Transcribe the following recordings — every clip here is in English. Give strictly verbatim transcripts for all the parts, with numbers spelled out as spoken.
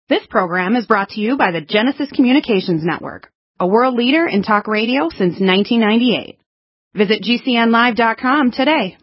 This program is brought to you by the Genesis Communications Network, a world leader in talk radio since nineteen ninety-eight. Visit G C N live dot com today.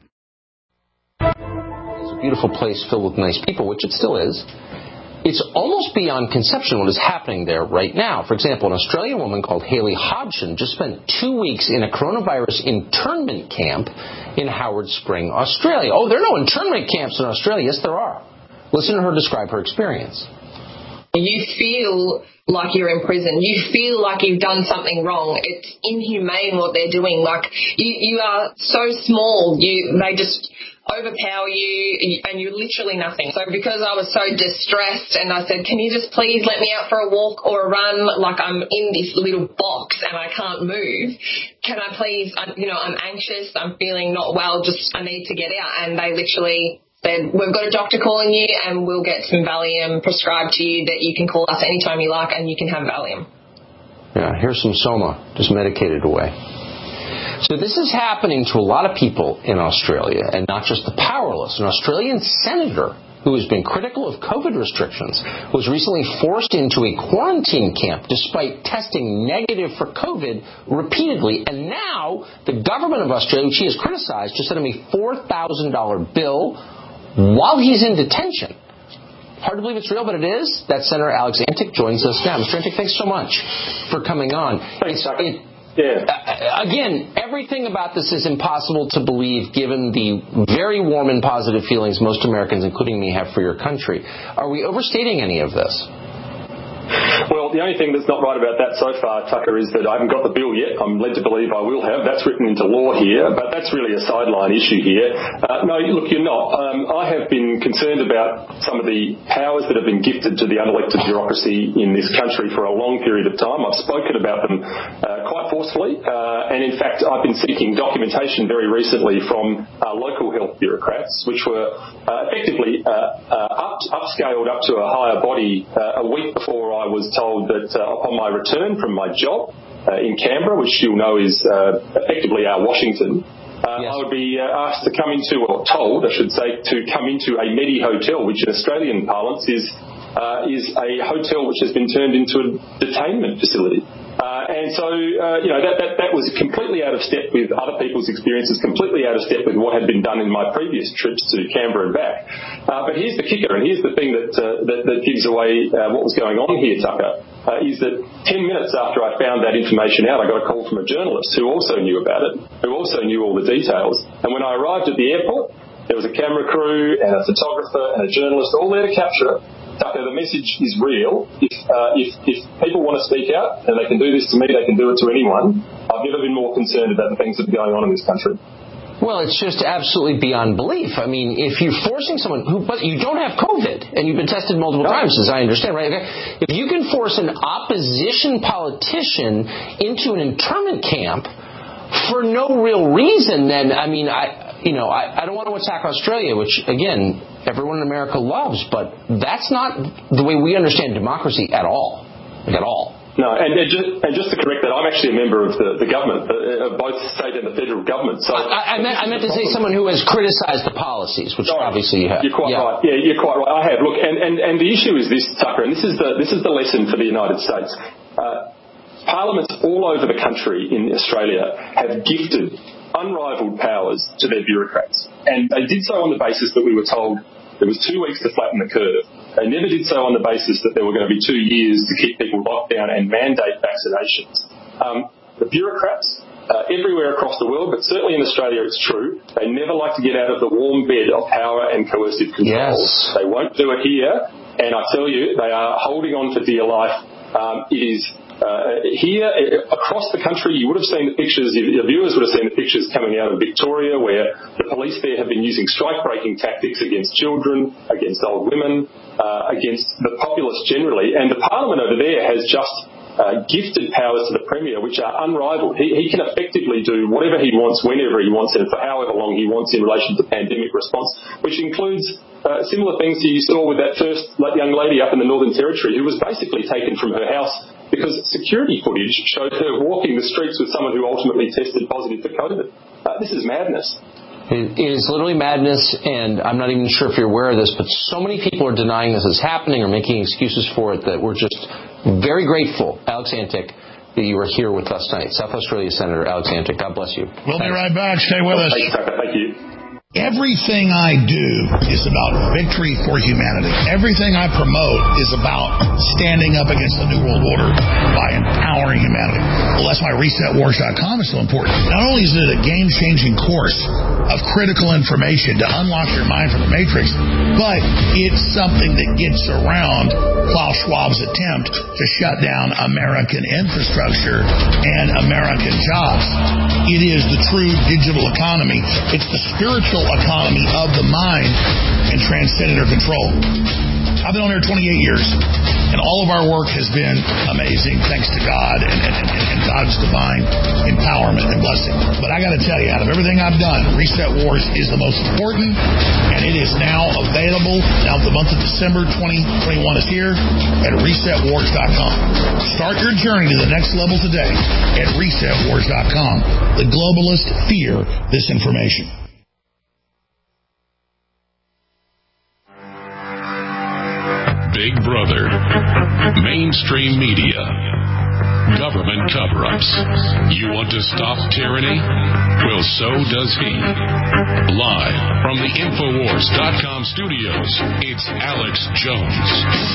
It's a beautiful place filled with nice people, which it still is. It's almost beyond conception what is happening there right now. For example, an Australian woman called Haley Hodgson just spent two weeks in a coronavirus internment camp in Howard Spring, Australia. Oh, there are no internment camps in Australia. Yes, there are. Listen to her describe her experience. You feel like you're in prison. You feel like you've done something wrong. It's inhumane what they're doing. Like, you, you are so small. You They just overpower you, and you're literally nothing. So because I was so distressed, and I said, can you just please let me out for a walk or a run? Like, I'm in this little box and I can't move. Can I please, I, you know, I'm anxious. I'm feeling not well. Just, I need to get out. And they literally said, we've got a doctor calling you and we'll get some Valium prescribed to you that you can call us anytime you like and you can have Valium. Yeah, here's some Soma, just medicated away. So this is happening to a lot of people in Australia, and not just the powerless. An Australian senator who has been critical of COVID restrictions was recently forced into a quarantine camp despite testing negative for COVID repeatedly. And now the government of Australia, which he has criticized, just sent him a four thousand dollars bill while he's in detention. Hard to believe it's real, but it is. That Senator Alex Antic joins us now. Mister Antic, thanks so much for coming on. Thanks, Tucker. It, Yeah. Uh, again, everything about this is impossible to believe given the very warm and positive feelings most Americans, including me, have for your country. Are we overstating any of this? Well, the only thing that's not right about that so far, Tucker, is that I haven't got the bill yet. I'm led to believe I will have. That's written into law here, but that's really a sideline issue here. Uh, no, look, you're not. Um, I have been concerned about some of the powers that have been gifted to the unelected bureaucracy in this country for a long period of time. I've spoken about them uh, quite forcefully, uh, and in fact, I've been seeking documentation very recently from uh, local health bureaucrats, which were uh, effectively uh, uh, up, upscaled up to a higher body uh, a week before I was told that uh, upon my return from my job uh, in Canberra, which you'll know is uh, effectively our Washington, uh, yes. I would be uh, asked to come into, or told, I should say, to come into a Medi hotel, which in Australian parlance is uh, is a hotel which has been turned into a detainment facility. Uh, and so, uh, you know, that, that, that was completely out of step with other people's experiences, completely out of step with what had been done in my previous trips to Canberra and back. Uh, but here's the kicker, and here's the thing that, uh, that, that gives away uh, what was going on here, Tucker, uh, is that ten minutes after I found that information out, I got a call from a journalist who also knew about it, who also knew all the details. And when I arrived at the airport, there was a camera crew and a photographer and a journalist all there to capture it. Tucker, the message is real. If, uh, if if people want to speak out, and they can do this to me, they can do it to anyone. I've never been more concerned about the things that are going on in this country. Well, it's just absolutely beyond belief. I mean, if you're forcing someone who, but you don't have COVID, and you've been tested multiple no. times, as I understand, right? If you can force an opposition politician into an internment camp for no real reason, then, I mean, I, you know, I, I don't want to attack Australia, which, again, everyone in America loves, but that's not the way we understand democracy at all, like at all. No, and, and, just, and just to correct that, I'm actually a member of the, the government, uh, of both the state and the federal government. So I, I, meant, I meant to say someone who has criticized the policies, which Sorry, obviously you have. You're quite yeah. right. Yeah, you're quite right. I have. Look, and, and, and the issue is this, Tucker, and this is the this is the lesson for the United States. Uh, parliaments all over the country in Australia have gifted unrivaled powers to their bureaucrats, and they did so on the basis that we were told there was two weeks to flatten the curve. They never did so on the basis that there were going to be two years to keep people locked down and mandate vaccinations. Um, the bureaucrats, uh, everywhere across the world, but certainly in Australia it's true, they never like to get out of the warm bed of power and coercive control. Yes. They won't do it here, and I tell you, they are holding on for dear life. Um, it is Uh, here, across the country, you would have seen the pictures, your viewers would have seen the pictures coming out of Victoria, where the police there have been using strike-breaking tactics against children, against old women, uh, against the populace generally. And the Parliament over there has just uh, gifted powers to the Premier, which are unrivaled. He, he can effectively do whatever he wants, whenever he wants, and for however long he wants in relation to pandemic response, which includes uh, similar things you saw with that first young lady up in the Northern Territory, who was basically taken from her house because security footage showed her walking the streets with someone who ultimately tested positive for COVID. Uh, this is madness. It is literally madness, and I'm not even sure if you're aware of this, but so many people are denying this is happening or making excuses for it that we're just very grateful, Alex Antic, that you were here with us tonight. South Australia Senator Alex Antic, God bless you. We'll Thanks. be right back. Stay with us. Thank you. Everything I do is about victory for humanity. Everything I promote is about standing up against the New World Order by empowering humanity. Well, that's why reset wars dot com is so important. Not only is it a game-changing course of critical information to unlock your mind from the matrix, but it's something that gets around Klaus Schwab's attempt to shut down American infrastructure and American jobs. It is the true digital economy. It's the spiritual economy of the mind and transcendent control. I've been on here twenty-eight years, and all of our work has been amazing, thanks to God and, and, and, and God's divine empowerment and blessing. But I got to tell you, out of everything I've done, Reset Wars is the most important, and it is now available. Now the month of December twenty twenty-one is here at reset wars dot com. Start your journey to the next level today at reset wars dot com. The globalists fear this information. Big Brother, mainstream media, government cover-ups. You want to stop tyranny? Well, so does he. Live from the Infowars dot com studios, it's Alex Jones.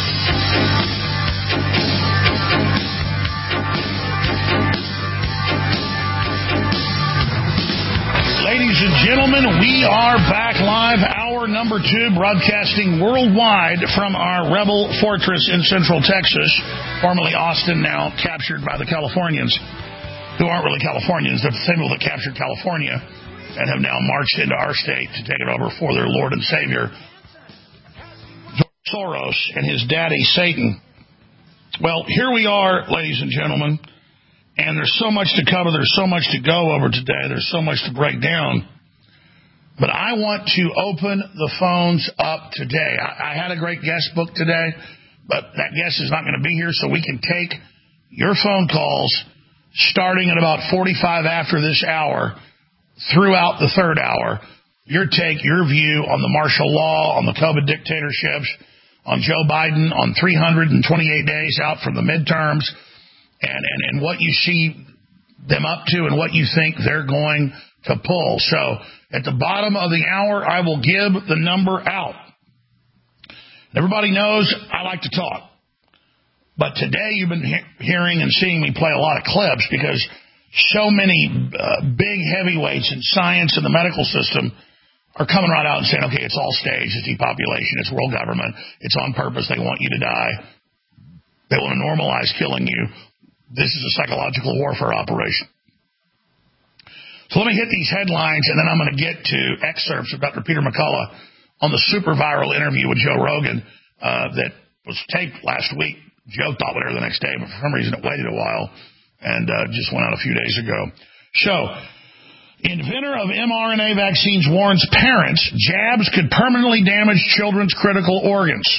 Ladies and gentlemen, we are back live, hour number two, broadcasting worldwide from our rebel fortress in Central Texas, formerly Austin, now captured by the Californians, who aren't really Californians. They're the same people that captured California and have now marched into our state to take it over for their Lord and Savior, George Soros and his daddy, Satan. Well, here we are, ladies and gentlemen. And there's so much to cover. There's so much to go over today. There's so much to break down. But I want to open the phones up today. I, I had a great guest book today, but that guest is not going to be here, so we can take your phone calls starting at about forty-five after this hour throughout the third hour. Your take, your view on the martial law, on the COVID dictatorships, on Joe Biden, on three hundred twenty-eight days out from the midterms, And, and, and what you see them up to and what you think they're going to pull. So at the bottom of the hour, I will give the number out. Everybody knows I like to talk. But today you've been he- hearing and seeing me play a lot of clips because so many uh, big heavyweights in science and the medical system are coming right out and saying, okay, it's all staged, it's depopulation, it's world government, it's on purpose, they want you to die. They want to normalize killing you. This is a psychological warfare operation. So let me hit these headlines, and then I'm going to get to excerpts of Doctor Peter McCullough on the super viral interview with Joe Rogan uh, that was taped last week. Joe thought would air the next day, but for some reason it waited a while and uh, just went out a few days ago. So, inventor of mRNA vaccines warns parents jabs could permanently damage children's critical organs.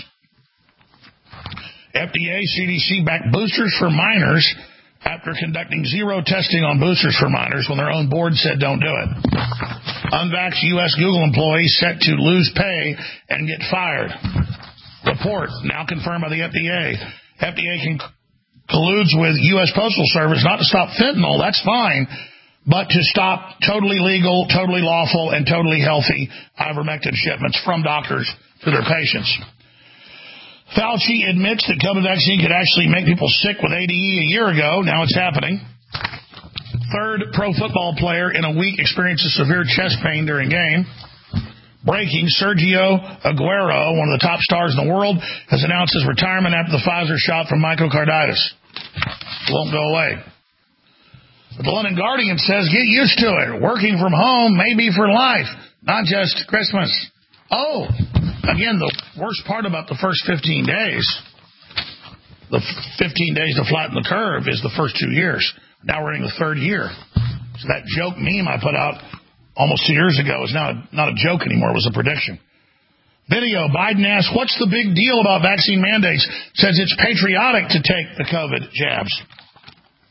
F D A, C D C-backed boosters for minors after conducting zero testing on boosters for minors when their own board said don't do it. Unvaxxed U S Google employees set to lose pay and get fired. Report now confirmed by the F D A. F D A can colludes with U S Postal Service not to stop fentanyl, that's fine, but to stop totally legal, totally lawful, and totally healthy ivermectin shipments from doctors to their patients. Fauci admits that COVID vaccine could actually make people sick with A D E a year ago. Now it's happening. Third pro football player in a week experiences severe chest pain during game. Breaking, Sergio Aguero, one of the top stars in the world, has announced his retirement after the Pfizer shot from myocarditis. It won't go away. But the London Guardian says, get used to it. Working from home may be for life, not just Christmas. Oh, again, the worst part about the first fifteen days, the fifteen days to flatten the curve, is the first two years. Now we're in the third year. So that joke meme I put out almost two years ago is now not a joke anymore. It was a prediction. Video, Biden asks, what's the big deal about vaccine mandates? Says it's patriotic to take the COVID jabs.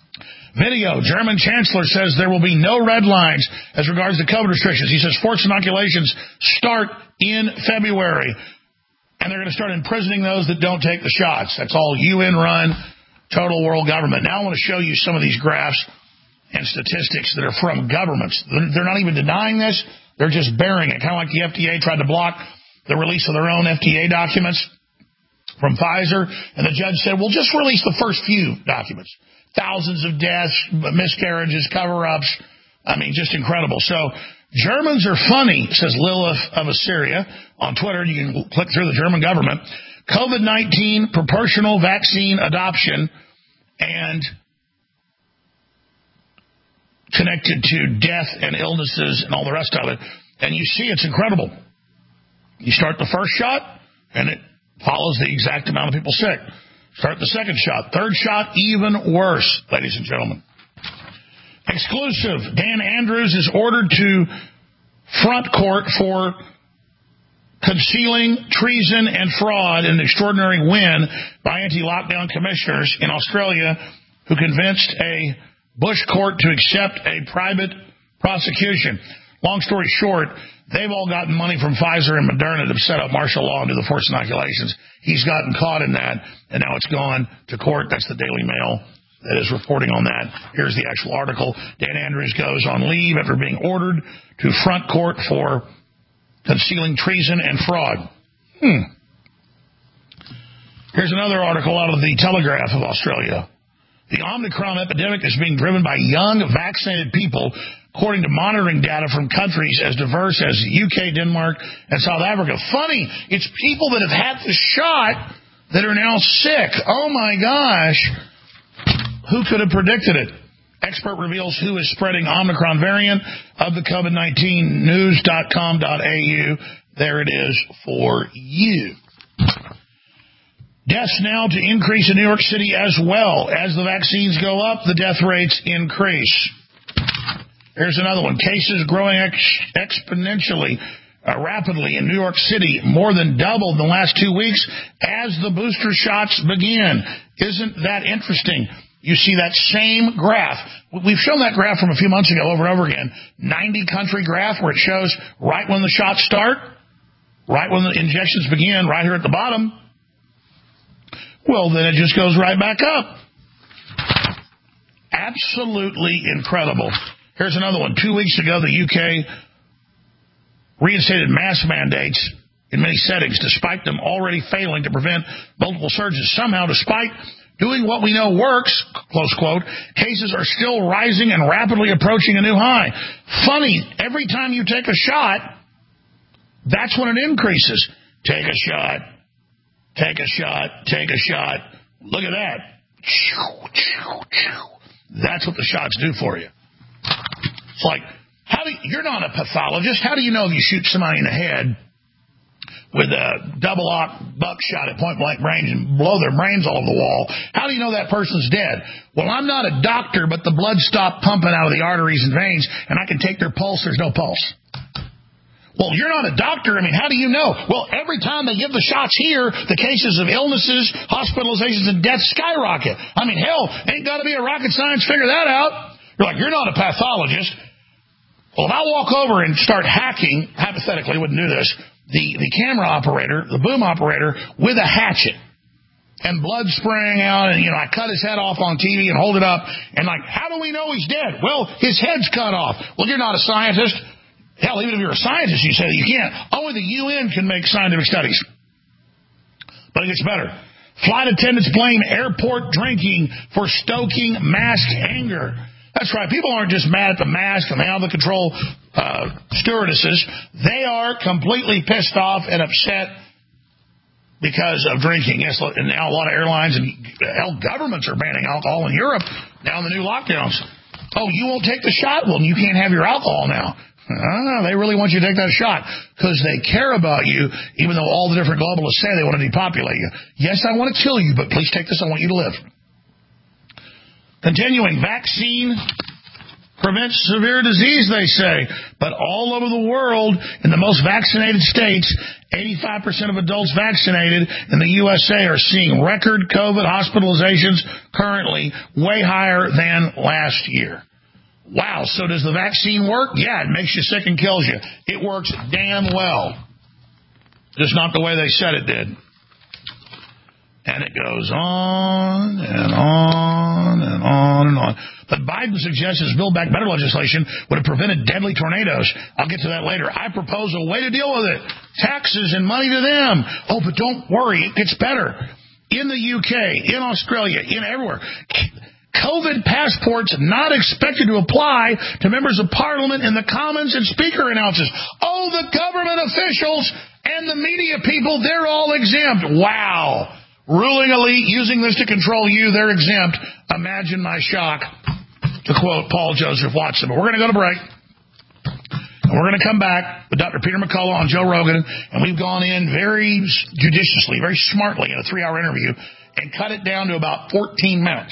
Video, German chancellor says there will be no red lines as regards to COVID restrictions. He says forced inoculations start in February, and they're going to start imprisoning those that don't take the shots. That's all U N-run, total world government. Now I want to show you some of these graphs and statistics that are from governments. They're not even denying this. They're just bearing it, kind of like the F D A tried to block the release of their own F D A documents from Pfizer, and the judge said, well, just release the first few documents. Thousands of deaths, miscarriages, cover-ups. I mean, just incredible. So Germans are funny, says Lilith of Assyria on Twitter. You can click through the German government. COVID nineteen proportional vaccine adoption and connected to death and illnesses and all the rest of it. And you see it's incredible. You start the first shot, and it follows the exact amount of people sick. Start the second shot. Third shot, even worse, ladies and gentlemen. Exclusive. Dan Andrews is ordered to front court for concealing treason and fraud in an extraordinary win by anti-lockdown commissioners in Australia who convinced a Bush court to accept a private prosecution. Long story short, they've all gotten money from Pfizer and Moderna to set up martial law and do the forced inoculations. He's gotten caught in that, and now it's gone to court. That's the Daily Mail that is reporting on that. Here's the actual article. Dan Andrews goes on leave after being ordered to front court for concealing treason and fraud. Hmm. Here's another article out of the Telegraph of Australia. The Omicron epidemic is being driven by young, vaccinated people, according to monitoring data from countries as diverse as the U K, Denmark, and South Africa. Funny, it's people that have had the shot that are now sick. Oh, my gosh. Who could have predicted it? Expert reveals who is spreading Omicron variant of the COVID nineteen, news dot com dot a u. There it is for you. Deaths now to increase in New York City as well. As the vaccines go up, the death rates increase. Here's another one. Cases growing ex- exponentially, uh, rapidly in New York City, more than doubled in the last two weeks as the booster shots begin. Isn't that interesting? You see that same graph. We've shown that graph from a few months ago over and over again. ninety country graph where it shows right when the shots start, right when the injections begin, right here at the bottom. Well, then it just goes right back up. Absolutely incredible. Here's another one. Two weeks ago, the U K reinstated mask mandates in many settings, despite them already failing to prevent multiple surges. Somehow, despite doing what we know works, close quote, cases are still rising and rapidly approaching a new high. Funny, every time you take a shot, that's when it increases. Take a shot. Take a shot, take a shot. Look at that. That's what the shots do for you. It's like, how do you, you're not a pathologist. How do you know if you shoot somebody in the head with a double-aught buckshot at point-blank range and blow their brains all over the wall? How do you know that person's dead? Well, I'm not a doctor, but the blood stopped pumping out of the arteries and veins, and I can take their pulse. There's no pulse. Well, you're not a doctor. I mean, how do you know? Well, every time they give the shots here, the cases of illnesses, hospitalizations, and deaths skyrocket. I mean, hell, ain't got to be a rocket science to figure that out. You're like, you're not a pathologist. Well, if I walk over and start hacking, hypothetically, I wouldn't do this, the, the camera operator, the boom operator, with a hatchet, and blood spraying out, and, you know, I cut his head off on T V and hold it up, and like, how do we know he's dead? Well, his head's cut off. Well, you're not a scientist. Hell, even if you're a scientist, you say that you can't. Only the U N can make scientific studies. But it gets better. Flight attendants blame airport drinking for stoking mask anger. That's right. People aren't just mad at the mask and the out-of-control uh, stewardesses. They are completely pissed off and upset because of drinking. Yes, and now a lot of airlines and hell, governments are banning alcohol in Europe now in the new lockdowns. Oh, you won't take the shot? Well, you can't have your alcohol now. Ah, they really want you to take that shot because they care about you, even though all the different globalists say they want to depopulate you. Yes, I want to kill you, but please take this. I want you to live. Continuing, vaccine prevents severe disease, they say. But all over the world, in the most vaccinated states, eighty-five percent of adults vaccinated in the U S A are seeing record COVID hospitalizations currently, way higher than last year. Wow, so does the vaccine work? Yeah, it makes you sick and kills you. It works damn well. Just not the way they said it did. And it goes on and on and on and on. But Biden suggests his Build Back Better legislation would have prevented deadly tornadoes. I'll get to that later. I propose a way to deal with it. Taxes and money to them. Oh, but don't worry. It gets better. In the U K, in Australia, in everywhere. COVID passports not expected to apply to members of Parliament and the Commons, and Speaker announces, oh, the government officials and the media people, they're all exempt. Wow. Ruling elite using this to control you, they're exempt. Imagine my shock, to quote Paul Joseph Watson. But we're going to go to break. And we're going to come back with Doctor Peter McCullough on Joe Rogan. And we've gone in very judiciously, very smartly in a three-hour interview and cut it down to about fourteen minutes.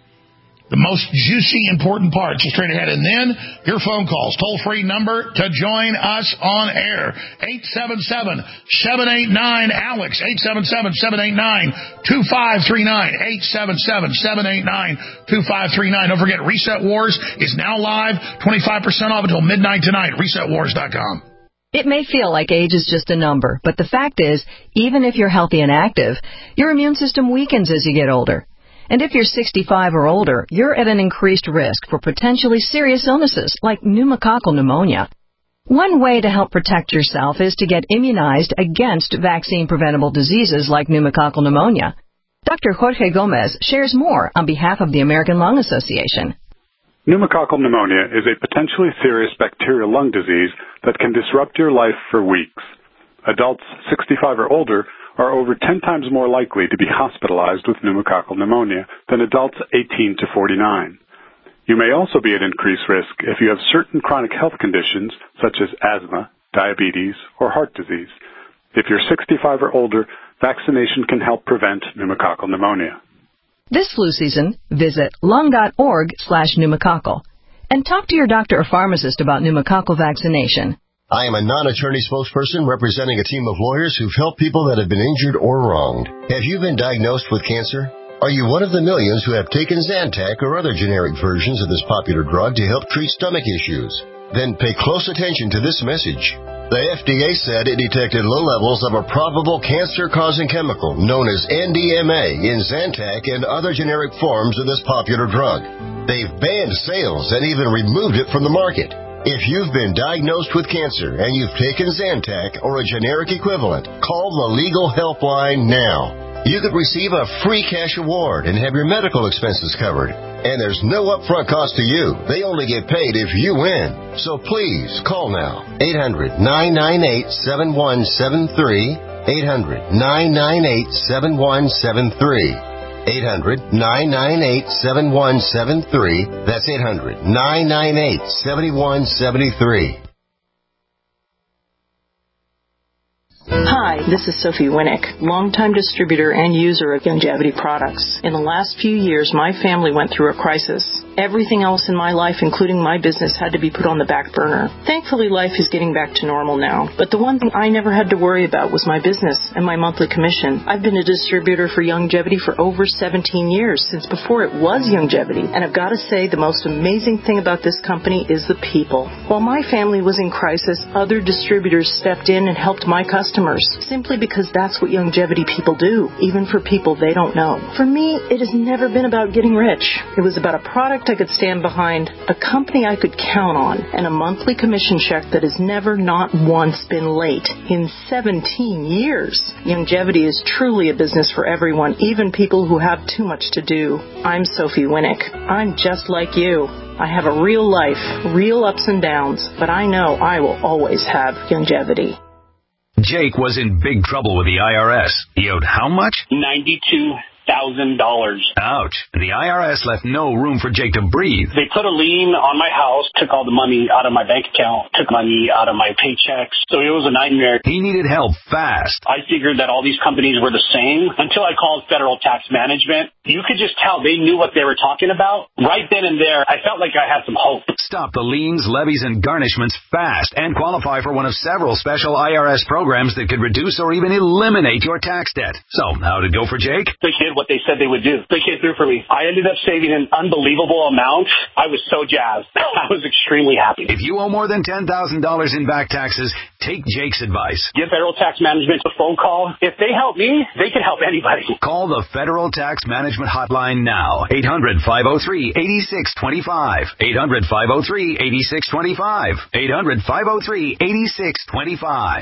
The most juicy, important parts are straight ahead. And then your phone calls. Toll-free number to join us on air. eight seven seven, seven eight nine, A L E X. eight seven seven, seven eight nine, two five three nine. eight seven seven, seven eight nine, two five three nine. Don't forget, Reset Wars is now live. twenty-five percent off until midnight tonight. reset wars dot com. It may feel like age is just a number, but the fact is, even if you're healthy and active, your immune system weakens as you get older. And if you're sixty-five or older, you're at an increased risk for potentially serious illnesses like pneumococcal pneumonia. One way to help protect yourself is to get immunized against vaccine-preventable diseases like pneumococcal pneumonia. Doctor Jorge Gomez shares more on behalf of the American Lung Association. Pneumococcal pneumonia is a potentially serious bacterial lung disease that can disrupt your life for weeks. Adults sixty-five or older are over ten times more likely to be hospitalized with pneumococcal pneumonia than adults eighteen to forty-nine. You may also be at increased risk if you have certain chronic health conditions such as asthma, diabetes, or heart disease. If you're sixty-five or older, vaccination can help prevent pneumococcal pneumonia. This flu season, visit lung.org slash pneumococcal and talk to your doctor or pharmacist about pneumococcal vaccination. I am a non-attorney spokesperson representing a team of lawyers who've helped people that have been injured or wronged. Have you been diagnosed with cancer? Are you one of the millions who have taken Zantac or other generic versions of this popular drug to help treat stomach issues? Then pay close attention to this message. The F D A said it detected low levels of a probable cancer-causing chemical known as N D M A in Zantac and other generic forms of this popular drug. They've banned sales and even removed it from the market. If you've been diagnosed with cancer and you've taken Zantac or a generic equivalent, call the Legal Helpline now. You could receive a free cash award and have your medical expenses covered. And there's no upfront cost to you. They only get paid if you win. So please, call now. eight hundred, nine nine eight, seven one seven three. eight hundred, nine nine eight, seven one seven three. eight hundred, nine nine eight, seven one seven three. That's eight hundred, nine nine eight, seven one seven three. Hi, this is Sophie Winnick, longtime distributor and user of Youngevity products. In the last few years, my family went through a crisis. Everything else in my life, including my business, had to be put on the back burner. Thankfully, life is getting back to normal now. But the one thing I never had to worry about was my business and my monthly commission. I've been a distributor for Youngevity for over seventeen years, since before it was Youngevity. And I've got to say, the most amazing thing about this company is the people. While my family was in crisis, other distributors stepped in and helped my customers, simply because that's what Youngevity people do, even for people they don't know. For me, it has never been about getting rich. It was about a product I could stand behind, a company I could count on, and a monthly commission check that has never, not once, been late in seventeen years. Youngevity is truly a business for everyone, even people who have too much to do. I'm Sophie Winnick. I'm just like you. I have a real life, real ups and downs, but I know I will always have Youngevity. Jake was in big trouble with the I R S. He owed how much? ninety-two thousand thousand dollars. Ouch. The I R S left no room for Jake to breathe. They put a lien on my house, took all the money out of my bank account, took money out of my paychecks. So it was a nightmare. He needed help fast. I figured that all these companies were the same until I called Federal Tax Management. You could just tell they knew what they were talking about. Right then and there, I felt like I had some hope. Stop the liens, levies, and garnishments fast and qualify for one of several special I R S programs that could reduce or even eliminate your tax debt. So, how'd it go for Jake? They did what they said they would do. They came through for me. I ended up saving an unbelievable amount. I was so jazzed. I was extremely happy. If you owe more than ten thousand dollars in back taxes, take Jake's advice. Give Federal Tax Management a phone call. If they help me, they can help anybody. Call the Federal Tax Management Hotline now. eight hundred, five oh three, eight six two five. eight hundred, five oh three, eight six two five. eight hundred, five oh three, eight six two five.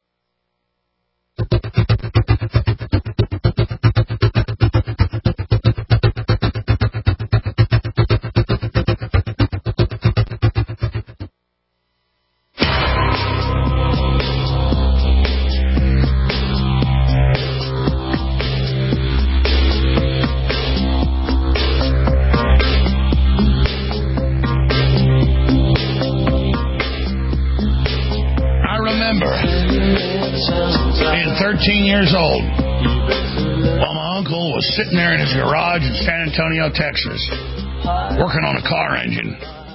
thirteen years old, while my uncle was sitting there in his garage in San Antonio, Texas, working on a car engine.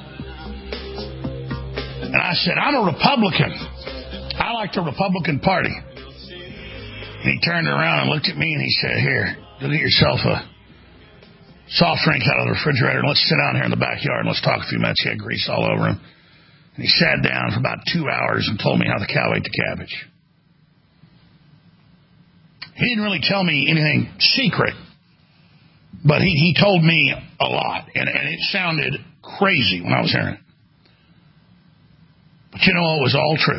And I said, I'm a Republican. I like the Republican Party. And he turned around and looked at me and he said, here, go get yourself a soft drink out of the refrigerator and let's sit down here in the backyard and let's talk a few minutes. He had grease all over him. And he sat down for about two hours and told me how the cow ate the cabbage. He didn't really tell me anything secret, but he, he told me a lot, and, and it sounded crazy when I was hearing it. But you know, it was all true.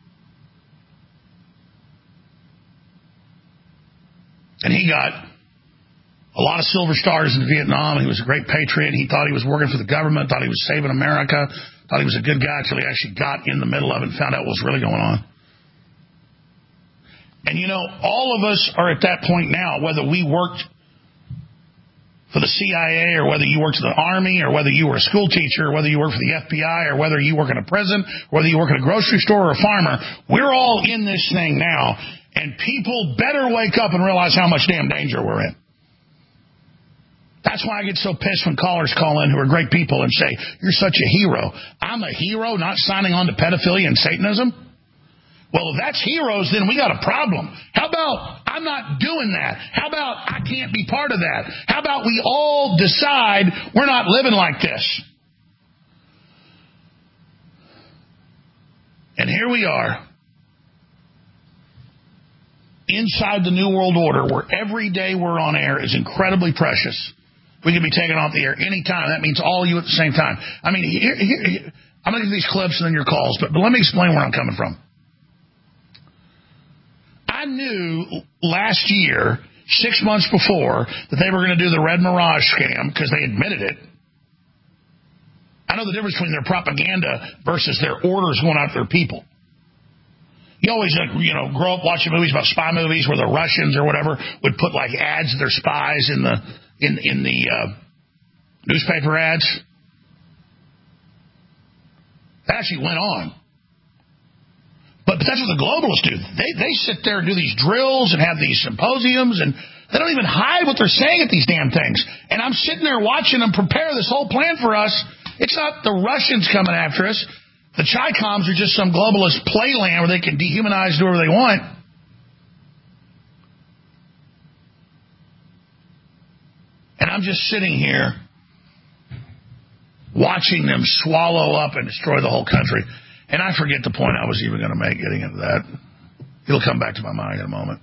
And he got a lot of silver stars in Vietnam. He was a great patriot. He thought he was working for the government, thought he was saving America, thought he was a good guy until he actually got in the middle of it and found out what was really going on. And, you know, all of us are at that point now, whether we worked for the C I A or whether you worked in the Army or whether you were a school teacher or whether you worked for the F B I or whether you work in a prison, or whether you work in a grocery store or a farmer, we're all in this thing now. And people better wake up and realize how much damn danger we're in. That's why I get so pissed when callers call in who are great people and say, you're such a hero. I'm a hero not signing on to pedophilia and Satanism? Well, if that's heroes, then we got a problem. How about I'm not doing that? How about I can't be part of that? How about we all decide we're not living like this? And here we are, inside the New World Order, where every day we're on air is incredibly precious. We can be taken off the air anytime. That means all of you at the same time. I mean, here, here, here, I'm going to get these clips and then your calls, but, but let me explain where I'm coming from. I knew last year, six months before, that they were going to do the Red Mirage scam because they admitted it. I know the difference between their propaganda versus their orders going out to their people. You always, you know, grow up watching movies about spy movies where the Russians or whatever would put like ads of their spies in the in in the uh, newspaper ads. That actually went on. But, but that's what the globalists do. They they sit there and do these drills and have these symposiums, and they don't even hide what they're saying at these damn things. And I'm sitting there watching them prepare this whole plan for us. It's not the Russians coming after us. The Chi-Coms are just some globalist playland where they can dehumanize, do whatever they want. And I'm just sitting here watching them swallow up and destroy the whole country. And I forget the point I was even going to make getting into that. It'll come back to my mind in a moment.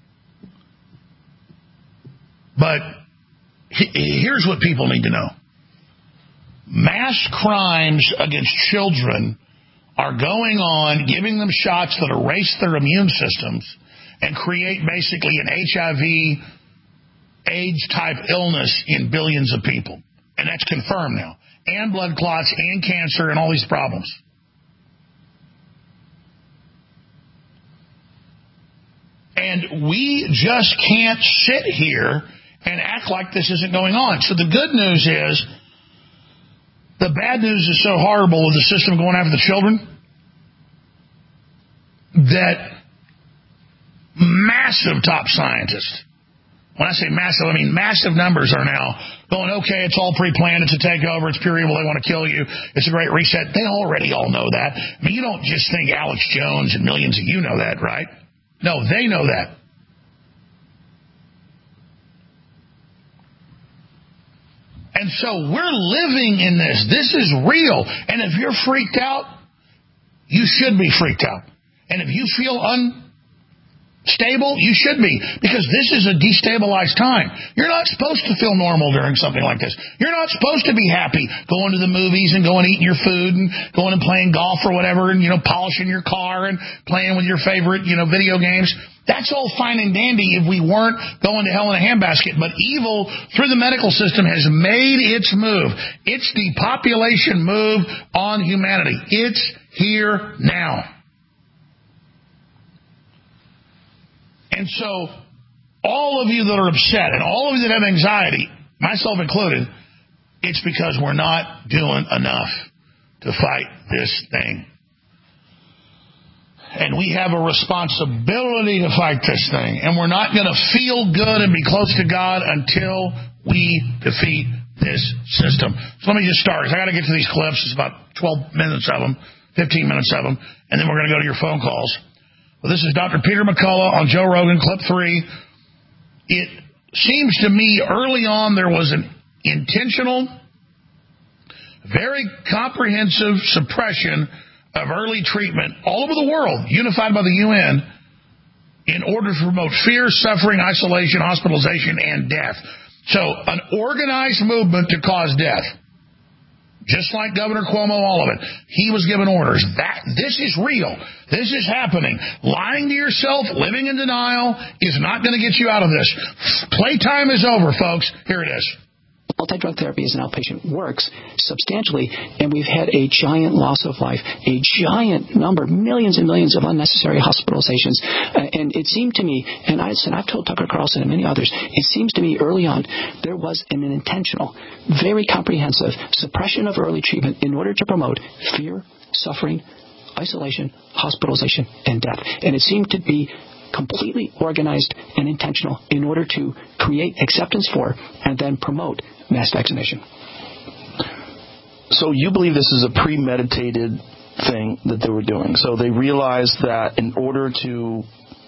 But here's what people need to know. Mass crimes against children are going on, giving them shots that erase their immune systems and create basically an H I V, AIDS-type illness in billions of people. And that's confirmed now. And blood clots and cancer and all these problems. And we just can't sit here and act like this isn't going on. So the good news is, the bad news is so horrible with the system going after the children that massive top scientists, when I say massive, I mean massive numbers, are now going, okay, it's all pre-planned, it's a takeover, it's pure evil, they want to kill you, it's a great reset. They already all know that. I mean, you don't just think Alex Jones and millions of you know that, right? No, they know that. And so we're living in this. This is real. And if you're freaked out, you should be freaked out. And if you feel unstable, you should be. Because this is a destabilized time. You're not supposed to feel normal during something like this. You're not supposed to be happy going to the movies and going eating your food and going and playing golf or whatever and, you know, polishing your car and playing with your favorite, you know, video games. That's all fine and dandy if we weren't going to hell in a handbasket. But evil, through the medical system, has made its move. It's the population move on humanity. It's here now. And so all of you that are upset and all of you that have anxiety, myself included, it's because we're not doing enough to fight this thing. And we have a responsibility to fight this thing. And we're not going to feel good and be close to God until we defeat this system. So let me just start. I got to get to these clips. It's about twelve minutes of them, fifteen minutes of them. And then we're going to go to your phone calls. Well, this is Doctor Peter McCullough on Joe Rogan, clip three. It seems to me early on there was an intentional, very comprehensive suppression of early treatment all over the world, unified by the U N, in order to promote fear, suffering, isolation, hospitalization, and death. So an organized movement to cause death. Just like Governor Cuomo, all of it. He was given orders. That this is real. This is happening. Lying to yourself, living in denial, is not going to get you out of this. Playtime is over, folks. Here it is. Multi-drug therapy as an outpatient works substantially, and we've had a giant loss of life, a giant number, millions and millions of unnecessary hospitalizations. Uh, and it seemed to me, and, I, and I've told Tucker Carlson and many others, it seems to me early on there was an intentional, very comprehensive suppression of early treatment in order to promote fear, suffering, isolation, hospitalization, and death. And it seemed to be completely organized and intentional in order to create acceptance for and then promote mass vaccination. So you believe this is a premeditated thing that they were doing. So they realized that in order to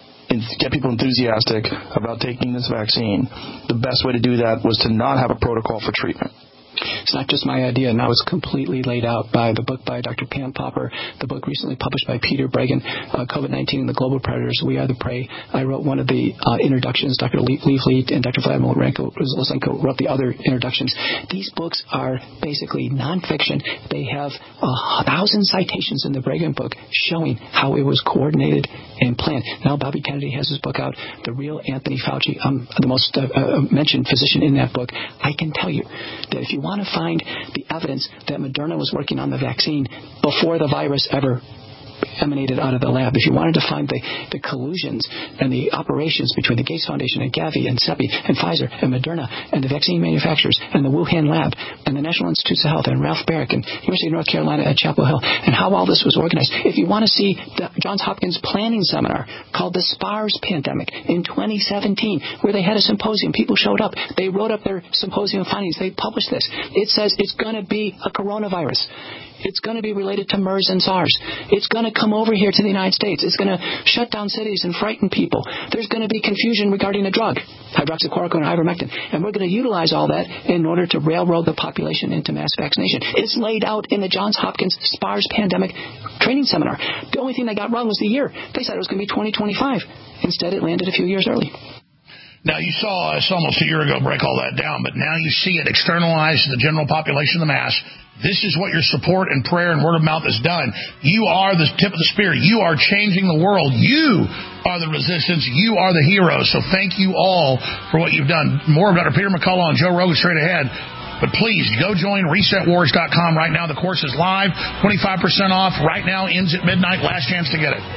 get people enthusiastic about taking this vaccine, the best way to do that was to not have a protocol for treatment. It's not just my idea. Now it's completely laid out by the book by Doctor Pam Popper, the book recently published by Peter Breggin, uh, COVID nineteen and the Global Predators, We Are the Prey. I wrote one of the uh, introductions. Doctor Leafleet and Doctor Vladimir Lorenko wrote the other introductions. These books are basically nonfiction. They have a thousand citations in the Breggin book showing how it was coordinated and planned. Now Bobby Kennedy has his book out, The Real Anthony Fauci. I'm the most uh, uh, mentioned physician in that book. I can tell you that if you want to find the evidence that Moderna was working on the vaccine before the virus ever emanated out of the lab, if you wanted to find the, the collusions and the operations between the Gates Foundation and Gavi and CEPI and Pfizer and Moderna and the vaccine manufacturers and the Wuhan lab and the National Institutes of Health and Ralph Barrick and University of North Carolina at Chapel Hill and how all this was organized, if you want to see the Johns Hopkins planning seminar called the SPARS pandemic in twenty seventeen, where they had a symposium, people showed up, they wrote up their symposium findings, they published this. It says it's going to be a coronavirus. It's going to be related to MERS and SARS. It's going to come over here to the United States. It's going to shut down cities and frighten people. There's going to be confusion regarding a drug, hydroxychloroquine and ivermectin. And we're going to utilize all that in order to railroad the population into mass vaccination. It's laid out in the Johns Hopkins SPARS pandemic training seminar. The only thing they got wrong was the year. They said it was going to be twenty twenty-five. Instead, it landed a few years early. Now, you saw us almost a year ago break all that down, but now you see it externalized to the general population of the mass. This is what your support and prayer and word of mouth has done. You are the tip of the spear. You are changing the world. You are the resistance. You are the heroes. So thank you all for what you've done. More of Doctor Peter McCullough on Joe Rogan straight ahead. But please, go join reset wars dot com right now. The course is live, twenty-five percent off. Right now, ends at midnight. Last chance to get it.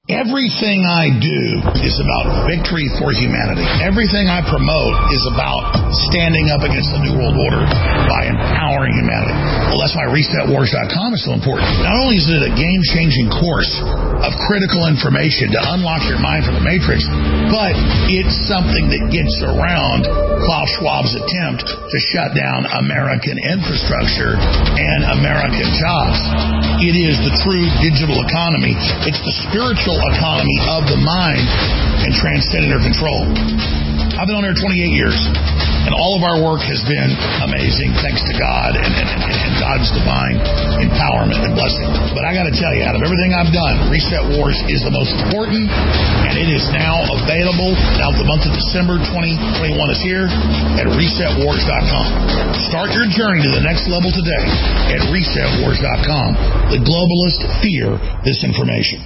Everything I do is about victory for humanity. Everything I promote is about standing up against the New World Order by empowering humanity. Well, that's why reset wars dot com is so important. Not only is it a game-changing course of critical information to unlock your mind from the Matrix, but it's something that gets around Klaus Schwab's attempt to shut down American infrastructure and American jobs. It is the true digital economy. It's the spiritual economy of the mind and transcend inner control. I've been on here twenty-eight years, and all of our work has been amazing, thanks to God and, and, and God's divine empowerment and blessing. But I got to tell you, out of everything I've done, Reset Wars is the most important, and it is now available. Now the month of December twenty twenty-one is here at reset wars dot com. Start your journey to the next level today at reset wars dot com. The globalists fear this information.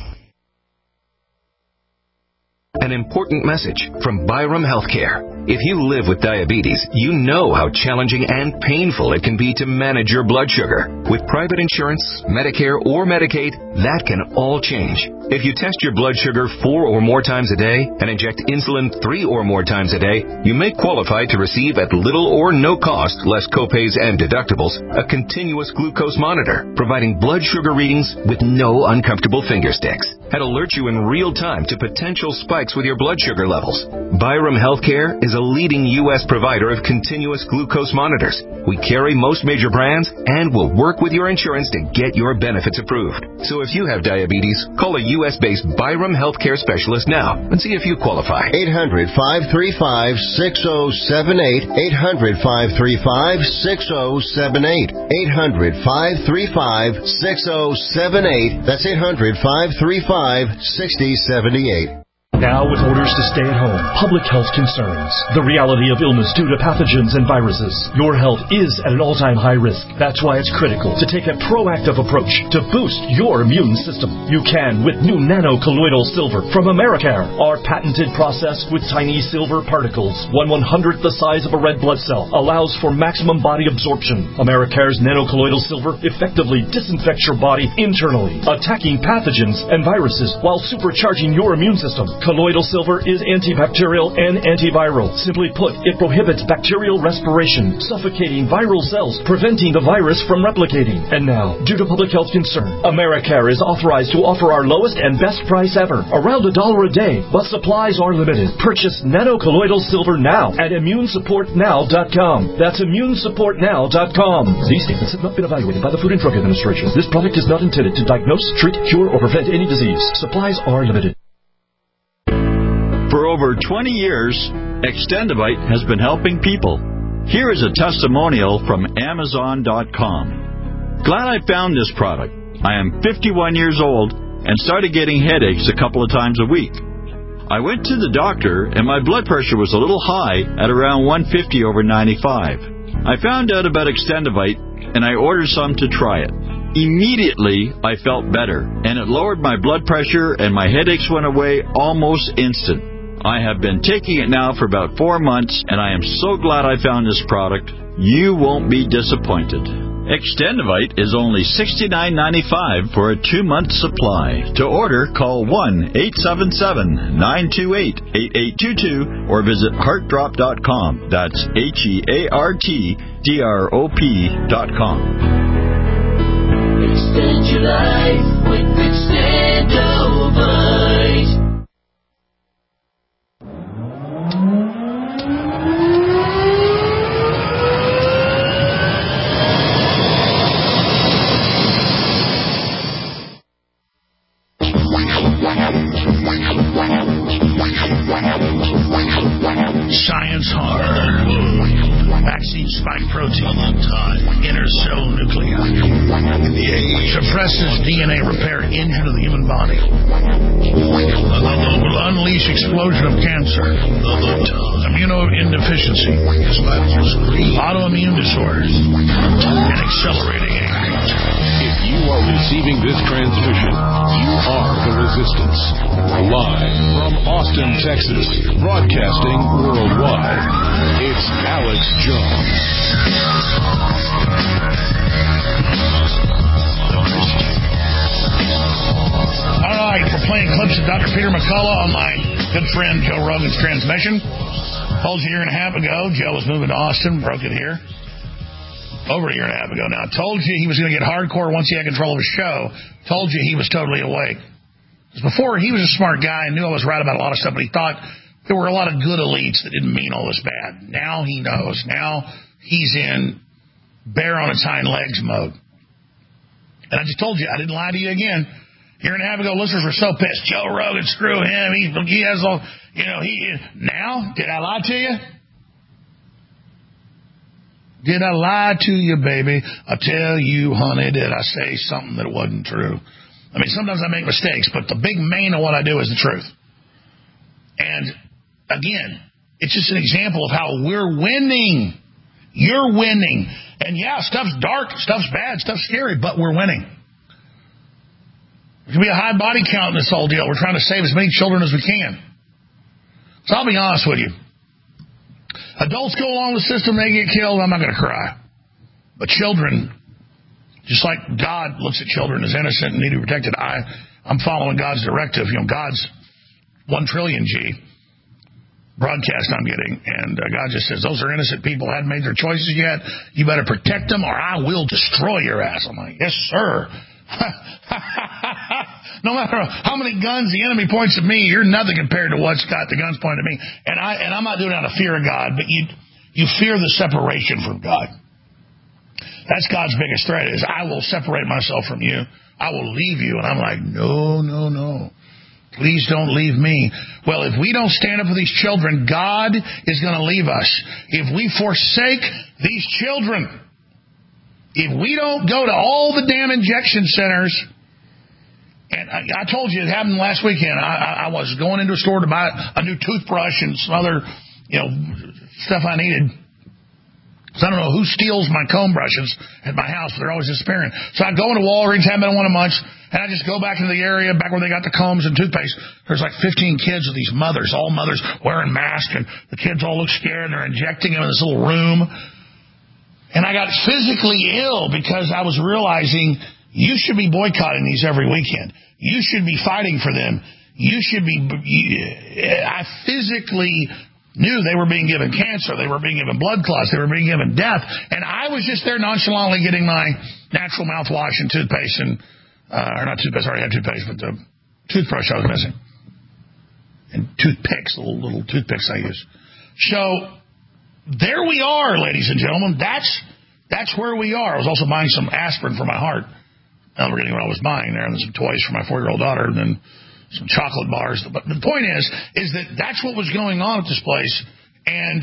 An important message from Byram Healthcare. If you live with diabetes, you know how challenging and painful it can be to manage your blood sugar. With private insurance, Medicare, or Medicaid, that can all change. If you test your blood sugar four or more times a day and inject insulin three or more times a day, you may qualify to receive at little or no cost, less copays and deductibles, a continuous glucose monitor, providing blood sugar readings with no uncomfortable finger sticks, and alert you in real time to potential spikes with your blood sugar levels. Byram Healthcare is a leading U S provider of continuous glucose monitors. We carry most major brands and will work with your insurance to get your benefits approved. So if you have diabetes, call a U S-based Byram Healthcare specialist now and see if you qualify. eight hundred, five three five, six oh seven eight. eight hundred, five three five, six oh seven eight. eight hundred, five three five, six oh seven eight. That's eight hundred, five three five, six oh seven eight. Now, with orders to stay at home, public health concerns, the reality of illness due to pathogens and viruses, your health is at an all-time high risk. That's why it's critical to take a proactive approach to boost your immune system. You can with new nano-colloidal silver from Americare. Our patented process with tiny silver particles, one one-hundredth the size of a red blood cell, allows for maximum body absorption. Americare's nano-colloidal silver effectively disinfects your body internally, attacking pathogens and viruses while supercharging your immune system. Colloidal silver is antibacterial and antiviral. Simply put, it prohibits bacterial respiration, suffocating viral cells, preventing the virus from replicating. And now, due to public health concern, Americare is authorized to offer our lowest and best price ever, around a dollar a day, but supplies are limited. Purchase nano-colloidal silver now at immune support now dot com. That's immune support now dot com. These statements have not been evaluated by the Food and Drug Administration. This product is not intended to diagnose, treat, cure, or prevent any disease. Supplies are limited. For over twenty years, Extendivite has been helping people. Here is a testimonial from Amazon dot com. Glad I found this product. I am fifty-one years old and started getting headaches a couple of times a week. I went to the doctor and my blood pressure was a little high at around one fifty over ninety-five. I found out about Extendivite and I ordered some to try it. Immediately, I felt better, and it lowered my blood pressure and my headaches went away almost instant. I have been taking it now for about four months, and I am so glad I found this product. You won't be disappointed. Extendivite is only sixty-nine ninety-five for a two-month supply. To order, call one eight seven seven, nine two eight, eight eight two two or visit heart drop dot com. That's H E A R T D R O P dot com. Extend your life with Extendivite. Science horror. Vaccine spike protein. Intercell nuclei. Suppresses D N A repair engine of the human body. Will unleash explosion of cancer. Immunodeficiency. Autoimmune disorders. And accelerating aging. If you are receiving this transmission, you are the Resistance. Live from Austin, Texas, broadcasting worldwide, it's Alex Jones. All right, we're playing clips of Doctor Peter McCullough on my good friend Joe Rogan's transmission. Told you a year and a half ago, Joe was moving to Austin, broke it here. Over a year and a half ago now. Told you he was going to get hardcore once he had control of his show. Told you he was totally awake. Before, he was a smart guy and knew I was right about a lot of stuff, but he thought there were a lot of good elites that didn't mean all this bad. Now he knows. Now he's in bear on its hind legs mode. And I just told you, I didn't lie to you again. A year and a half ago, listeners were so pissed. Joe Rogan, screw him. He, he has all, you know, he, now, did I lie to you? Did I lie to you, baby? I tell you, honey, did I say something that wasn't true? I mean, sometimes I make mistakes, but the big main of what I do is the truth. And again, it's just an example of how we're winning. You're winning. And yeah, stuff's dark, stuff's bad, stuff's scary, but we're winning. There can be a high body count in this whole deal. We're trying to save as many children as we can. So I'll be honest with you. Adults go along the system, they get killed, I'm not going to cry. But children, just like God looks at children as innocent and need to be protected, I, I'm following God's directive. You know, God's one trillion G broadcast I'm getting, and uh, God just says, those are innocent people, hadn't made their choices yet. You better protect them or I will destroy your ass. I'm like, yes, sir. No matter how many guns the enemy points at me, you're nothing compared to what's got the guns pointed at me. And I and I'm not doing it out of fear of God, but you you fear the separation from God. That's God's biggest threat is, I will separate myself from you. I will leave you. And I'm like, no, no, no. Please don't leave me. Well, if we don't stand up for these children, God is going to leave us. If we forsake these children, if we don't go to all the damn injection centers, and I, I told you it happened last weekend. I, I, I was going into a store to buy a new toothbrush and some other, you know, stuff I needed. So I don't know who steals my comb brushes at my house, but they're always disappearing. So I go into Walgreens, haven't been in one in months, and I just go back into the area, back where they got the combs and toothpaste. There's like fifteen kids with these mothers, all mothers wearing masks, and the kids all look scared, and they're injecting them in this little room. And I got physically ill because I was realizing you should be boycotting these every weekend. You should be fighting for them. You should be... I physically knew they were being given cancer, they were being given blood clots, they were being given death, and I was just there nonchalantly getting my natural mouthwash and toothpaste, and uh, or not toothpaste, I already had toothpaste, but the toothbrush I was missing, and toothpicks, little little toothpicks I use. So there we are, ladies and gentlemen. That's that's where we are. I was also buying some aspirin for my heart. I don't forget what I was buying there, and some toys for my four-year-old daughter, and then some chocolate bars. But the point is, is that that's what was going on at this place. And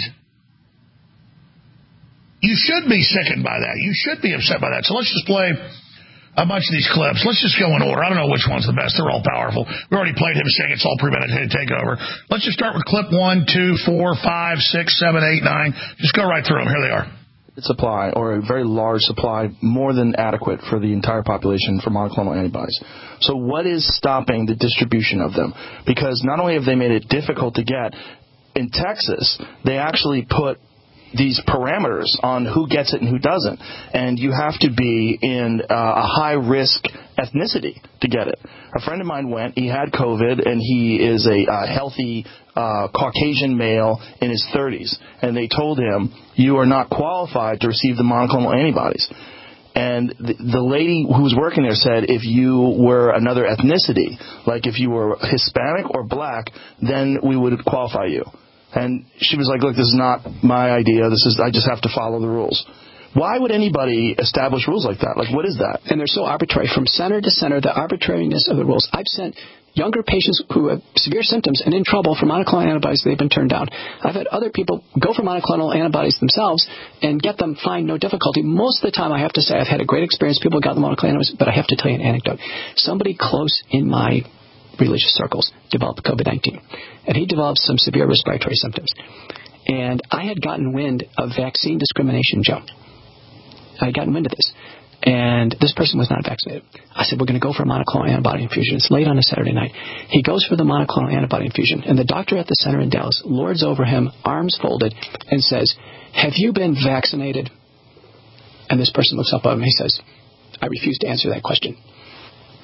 you should be sickened by that. You should be upset by that. So let's just play a bunch of these clips. Let's just go in order. I don't know which one's the best. They're all powerful. We already played him saying it's all premeditated takeover. Let's just start with clip one, two, four, five, six, seven, eight, nine. Just go right through them. Here they are. Supply, or a very large supply, more than adequate for the entire population for monoclonal antibodies. So what is stopping the distribution of them? Because not only have they made it difficult to get, in Texas, they actually put these parameters on who gets it and who doesn't. And you have to be in uh, a high-risk ethnicity to get it. A friend of mine went, he had COVID, and he is a uh, healthy uh, Caucasian male in his thirties. And they told him, you are not qualified to receive the monoclonal antibodies. And the, the lady who was working there said if you were another ethnicity, like if you were Hispanic or black, then we would qualify you. And she was like, look, this is not my idea. This is I just have to follow the rules. Why would anybody establish rules like that? Like, what is that? And they're so arbitrary. From center to center, the arbitrariness of the rules. I've sent younger patients who have severe symptoms and in trouble for monoclonal antibodies, they've been turned down. I've had other people go for monoclonal antibodies themselves and get them fine, no difficulty. Most of the time, I have to say, I've had a great experience. People got the monoclonal antibodies, but I have to tell you an anecdote. Somebody close in my religious circles developed COVID nineteen, and he developed some severe respiratory symptoms. And I had gotten wind of vaccine discrimination, Joe. I had gotten wind of this. And this person was not vaccinated. I said, we're going to go for a monoclonal antibody infusion. It's late on a Saturday night. He goes for the monoclonal antibody infusion, and the doctor at the center in Dallas lords over him, arms folded, and says, have you been vaccinated? And this person looks up at him and he says, I refuse to answer that question.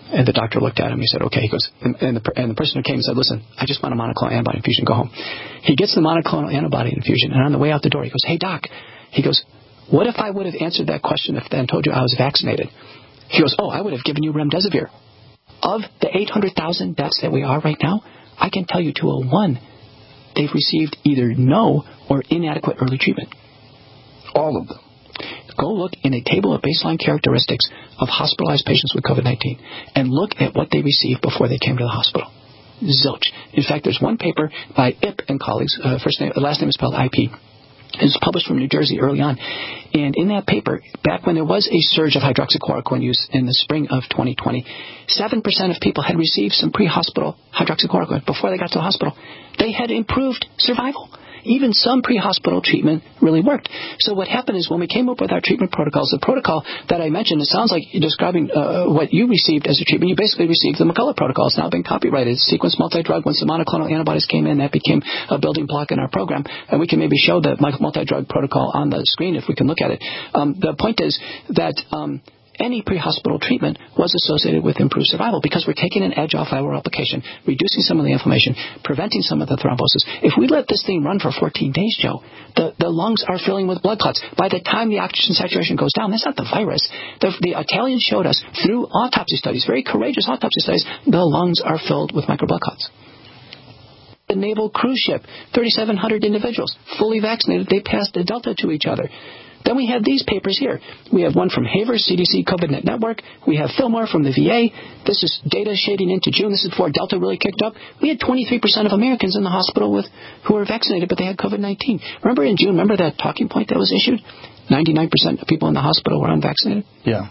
And the doctor looked at him. He said, okay. He goes, and, and, the, and the person who came said, listen, I just want a monoclonal antibody infusion. Go home. He gets the monoclonal antibody infusion, and on the way out the door, he goes, hey, doc. He goes, what if I would have answered that question if then told you I was vaccinated? He goes, oh, I would have given you remdesivir. Of the eight hundred thousand deaths that we are right now, I can tell you two oh one, they've received either no or inadequate early treatment. All of them. Go look in a table of baseline characteristics of hospitalized patients with COVID nineteen and look at what they received before they came to the hospital. Zilch. In fact, there's one paper by Ip and colleagues, uh, first name, last name is spelled I P. It was published from New Jersey early on. And in that paper, back when there was a surge of hydroxychloroquine use in the spring of twenty twenty, seven percent of people had received some pre-hospital hydroxychloroquine before they got to the hospital. They had improved survival. Even some pre-hospital treatment really worked. So what happened is when we came up with our treatment protocols, the protocol that I mentioned, it sounds like you're describing uh, what you received as a treatment. You basically received the McCullough protocol. It's now been copyrighted. It's sequence multi-drug. Once the monoclonal antibodies came in, that became a building block in our program. And we can maybe show the multi-drug protocol on the screen if we can look at it. Um, the point is that... Um, any pre-hospital treatment was associated with improved survival because we're taking an edge off our application, reducing some of the inflammation, preventing some of the thrombosis. If we let this thing run for fourteen days, Joe, the, the lungs are filling with blood clots. By the time the oxygen saturation goes down, that's not the virus. The, the Italians showed us through autopsy studies, very courageous autopsy studies, the lungs are filled with microblood clots. The naval cruise ship, thirty-seven hundred individuals, fully vaccinated, they passed the Delta to each other. Then we have these papers here. We have one from Haver, C D C, COVIDNet Network. We have Fillmore from the V A. This is data shading into June. This is before Delta really kicked up. We had twenty-three percent of Americans in the hospital with who were vaccinated, but they had COVID nineteen. Remember in June, remember that talking point that was issued? ninety-nine percent of people in the hospital were unvaccinated? Yeah.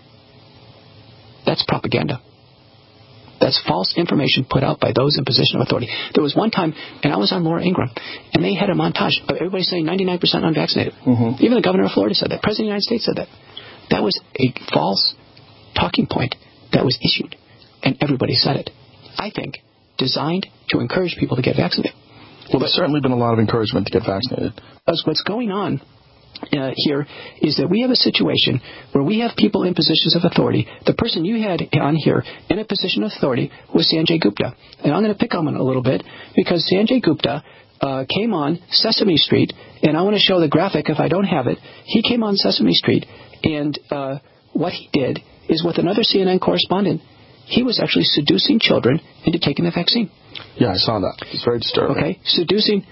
That's propaganda. That's false information put out by those in position of authority. There was one time, and I was on Laura Ingraham, and they had a montage of everybody saying ninety-nine percent unvaccinated. Mm-hmm. Even the governor of Florida said that. President of the United States said that. That was a false talking point that was issued, and everybody said it. I think designed to encourage people to get vaccinated. Well, there's certainly been a lot of encouragement to get vaccinated. Because what's going on Uh, here is that we have a situation where we have people in positions of authority. The person you had on here in a position of authority was Sanjay Gupta. And I'm going to pick on him a little bit because Sanjay Gupta uh, came on Sesame Street, and I want to show the graphic if I don't have it. He came on Sesame Street, and uh, what he did is with another C N N correspondent, he was actually seducing children into taking the vaccine. Yeah, I saw that. It's very disturbing. Okay, seducing...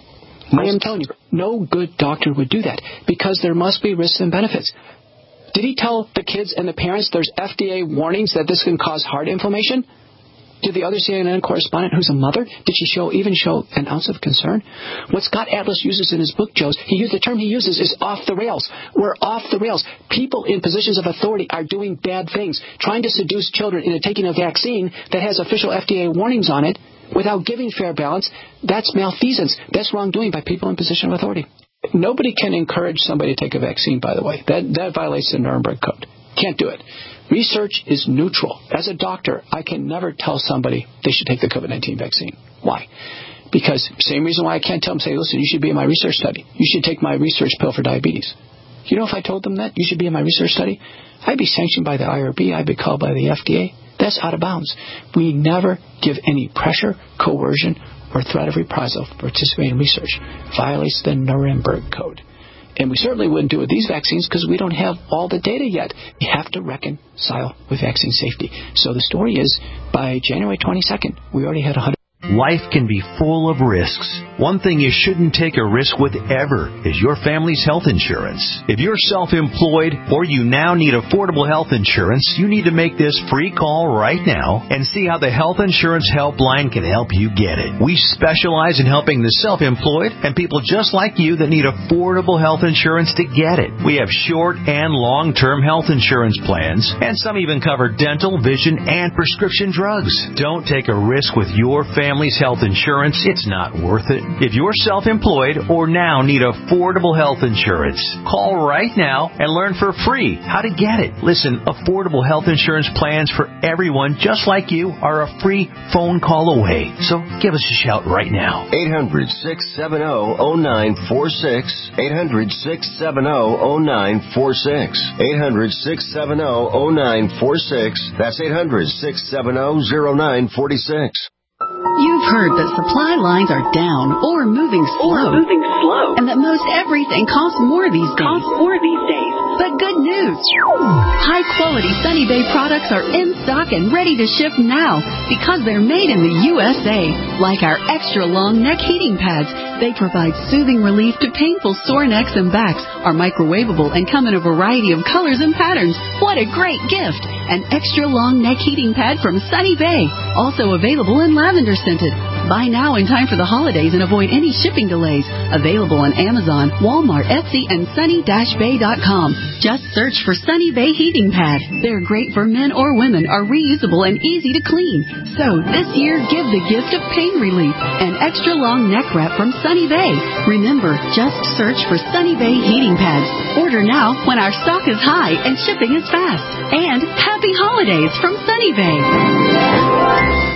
I am telling you, no good doctor would do that because there must be risks and benefits. Did he tell the kids and the parents there's F D A warnings that this can cause heart inflammation? Did the other C N N correspondent, who's a mother, did she show even show an ounce of concern? What Scott Atlas uses in his book, Joe, he used, the term he uses is off the rails. We're off the rails. People in positions of authority are doing bad things, trying to seduce children into taking a vaccine that has official F D A warnings on it without giving fair balance. That's malfeasance. That's wrongdoing by people in position of authority. Nobody can encourage somebody to take a vaccine, by the way. That, that violates the Nuremberg Code. Can't do it. Research is neutral. As a doctor, I can never tell somebody they should take the COVID nineteen vaccine. Why? Because same reason why I can't tell them, say, listen, you should be in my research study. You should take my research pill for diabetes. You know, if I told them that, you should be in my research study, I'd be sanctioned by the I R B. I'd be called by the F D A. That's out of bounds. We never give any pressure, coercion, or threat of reprisal for participating in research. It violates the Nuremberg Code. And we certainly wouldn't do it with these vaccines because we don't have all the data yet. We have to reconcile with vaccine safety. So the story is, by January twenty-second, we already had one hundred. Life can be full of risks. One thing you shouldn't take a risk with ever is your family's health insurance. If you're self-employed or you now need affordable health insurance, you need to make this free call right now and see how the Health Insurance Helpline can help you get it. We specialize in helping the self-employed and people just like you that need affordable health insurance to get it. We have short and long-term health insurance plans, and some even cover dental, vision, and prescription drugs. Don't take a risk with your family. Family's health insurance, it's not worth it. If you're self-employed or now need affordable health insurance, call right now and learn for free how to get it. Listen, affordable health insurance plans for everyone just like you are a free phone call away. So give us a shout right now. eight hundred, six seven zero, zero nine four six. eight hundred, six seven zero, zero nine four six. eight hundred, six seven zero, zero nine four six. That's eight hundred, six seven zero, zero nine four six. You've heard that supply lines are down or moving slow, or moving slow, and that most everything costs more these days. Costs more these days. But good news! High-quality Sunny Bay products are in stock and ready to ship now because they're made in the U S A. Like our extra-long neck heating pads, they provide soothing relief to painful sore necks and backs, are microwavable, and come in a variety of colors and patterns. What a great gift! An extra-long neck heating pad from Sunny Bay, also available in lavender scented. Buy now in time for the holidays and avoid any shipping delays. Available on Amazon, Walmart, Etsy, and sunny dash bay dot com. Just search for Sunny Bay Heating Pad. They're great for men or women, are reusable and easy to clean. So this year, give the gift of pain relief. An extra long neck wrap from Sunny Bay. Remember, just search for Sunny Bay Heating Pads. Order now when our stock is high and shipping is fast. And happy holidays from Sunny Bay.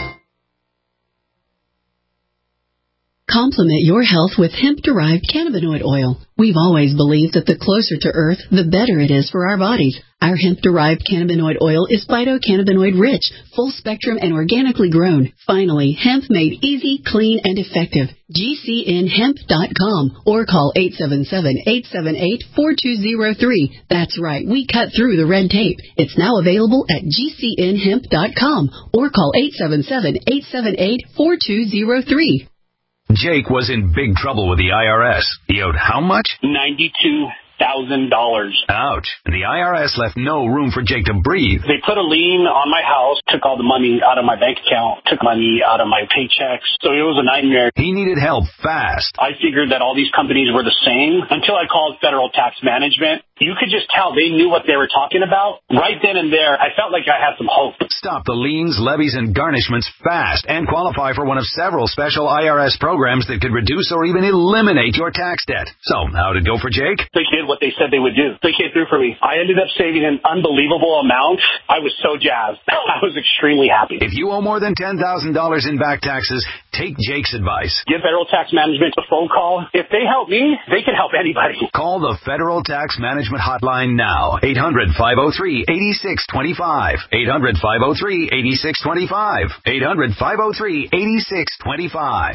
Complement your health with hemp-derived cannabinoid oil. We've always believed that the closer to Earth, the better it is for our bodies. Our hemp-derived cannabinoid oil is phytocannabinoid-rich, full-spectrum, and organically grown. Finally, hemp made easy, clean, and effective. G C N hemp dot com or call eight seven seven, eight seven eight, four two zero three. That's right, we cut through the red tape. It's now available at G C N hemp dot com or call eight seven seven, eight seven eight, four two zero three. Jake was in big trouble with the I R S. He owed how much? ninety-two thousand dollars. Ouch. And the I R S left no room for Jake to breathe. They put a lien on my house, took all the money out of my bank account, took money out of my paychecks. So it was a nightmare. He needed help fast. I figured that all these companies were the same until I called Federal Tax Management. You could just tell they knew what they were talking about. Right then and there, I felt like I had some hope. Stop the liens, levies, and garnishments fast and qualify for one of several special I R S programs that could reduce or even eliminate your tax debt. So, how'd it go for Jake? They did what they said they would do. They came through for me. I ended up saving an unbelievable amount. I was so jazzed. I was extremely happy. If you owe more than ten thousand dollars in back taxes, take Jake's advice. Give Federal Tax Management a phone call. If they help me, they can help anybody. Call the Federal Tax Management Hotline now. eight hundred, five oh three, eight six two five. eight hundred, five oh three, eight six two five. eight hundred, five oh three, eight six two five.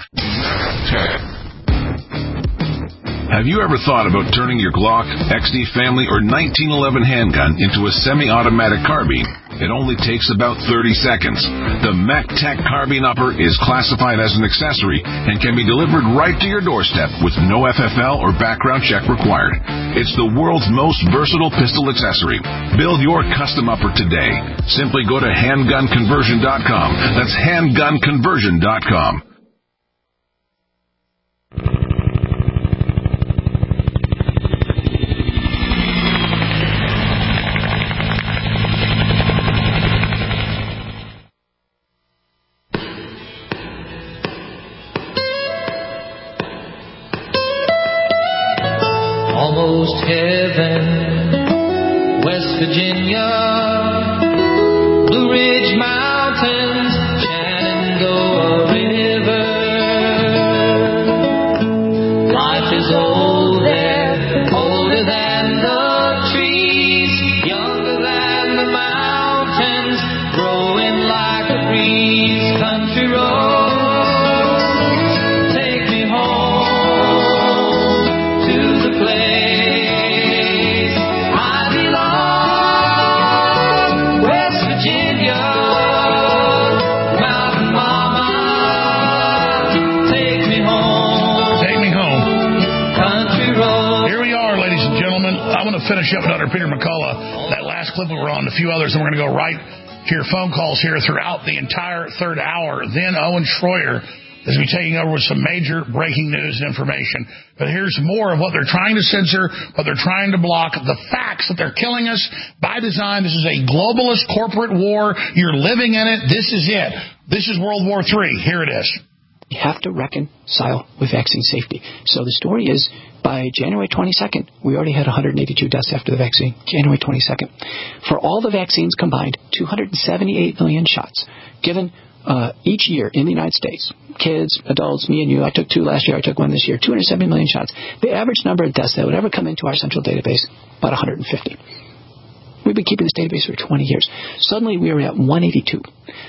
Have you ever thought about turning your Glock, X D Family, or nineteen eleven handgun into a semi-automatic carbine? It only takes about thirty seconds. The MacTac Carbine Upper is classified as an accessory and can be delivered right to your doorstep with no F F L or background check required. It's the world's most versatile pistol accessory. Build your custom upper today. Simply go to handgun conversion dot com. That's handgun conversion dot com. Almost heaven, West Virginia, Blue Ridge Mountains, Shenandoah River. Life is old there, older than the trees, younger than the mountains, growing like a breeze. Country roads, take me home to the place. Finish up with Doctor Peter McCullough, that last clip we were on, a few others, and we're going to go right to your phone calls here throughout the entire third hour. Then Owen Schroyer is going to be taking over with some major breaking news and information. But here's more of what they're trying to censor, what they're trying to block, the facts that they're killing us by design. This is a globalist corporate war. You're living in it. This is it. This is World War Three. Here it is. You have to reconcile with vaccine safety. So the story is, by January twenty-second, we already had one hundred eighty-two deaths after the vaccine. January twenty-second. For all the vaccines combined, two hundred seventy-eight million shots given uh, each year in the United States. Kids, adults, me and you. I took two last year. I took one this year. two hundred seventy million shots. The average number of deaths that would ever come into our central database, about one hundred fifty. We've been keeping this database for twenty years. Suddenly, we were at one eighty-two.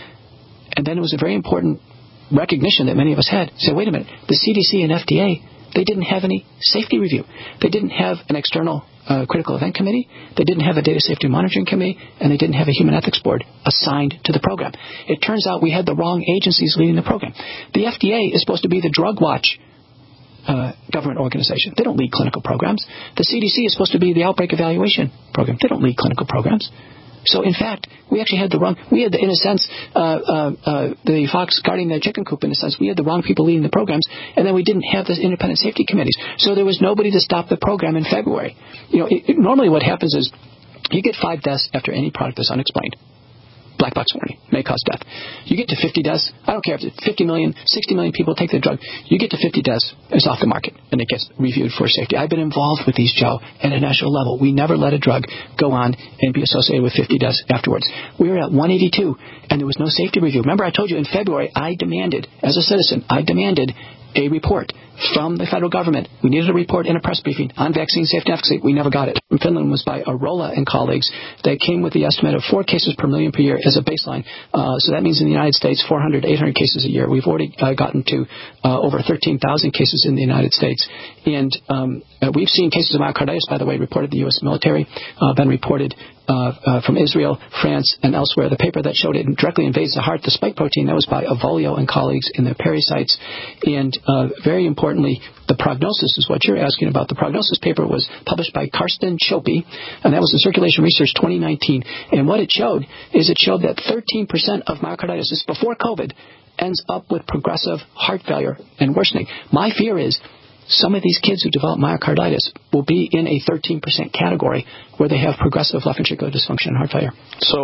And then it was a very important recognition that many of us had. Say, wait a minute, the C D C and F D A, they didn't have any safety review. They didn't have an external uh, critical event committee. They didn't have a data safety monitoring committee, and they didn't have a human ethics board assigned to the program. It turns out we had the wrong agencies leading the program. The F D A is supposed to be the drug watch uh, government organization. They don't lead clinical programs. The C D C is supposed to be the outbreak evaluation program. They don't lead clinical programs. So, in fact, we actually had the wrong, we had, the, in a sense, uh, uh, uh, the fox guarding the chicken coop, in a sense. We had the wrong people leading the programs, and then we didn't have the independent safety committees. So there was nobody to stop the program in February. You know, it, it, normally what happens is you get five deaths after any product that's unexplained. Black box warning, may cause death. You get to fifty deaths, I don't care if it's fifty million, sixty million people take the drug. You get to fifty deaths, it's off the market, and it gets reviewed for safety. I've been involved with these, Joe, at a national level. We never let a drug go on and be associated with fifty deaths afterwards. We were at one eighty-two, and there was no safety review. Remember, I told you in February, I demanded, as a citizen, I demanded a report from the federal government. We needed a report in a press briefing on vaccine safety and efficacy. We never got it. In Finland was by Arola and colleagues. They came with the estimate of four cases per million per year as a baseline. Uh, so that means in the United States, four hundred, eight hundred cases a year. We've already uh, gotten to uh, over thirteen thousand cases in the United States. And um, uh, we've seen cases of myocarditis, by the way, reported in the U S military, uh, been reported Uh, uh, from Israel, France, and elsewhere. The paper that showed it directly invades the heart, the spike protein, that was by Avolio and colleagues in their pericytes. And uh, very importantly, the prognosis is what you're asking about. The prognosis paper was published by Karsten Chope, and that was in Circulation Research twenty nineteen. And what it showed is it showed that thirteen percent of myocarditis, this is before COVID, ends up with progressive heart failure and worsening. My fear is some of these kids who develop myocarditis will be in a thirteen percent category where they have progressive left ventricular dysfunction and heart failure. So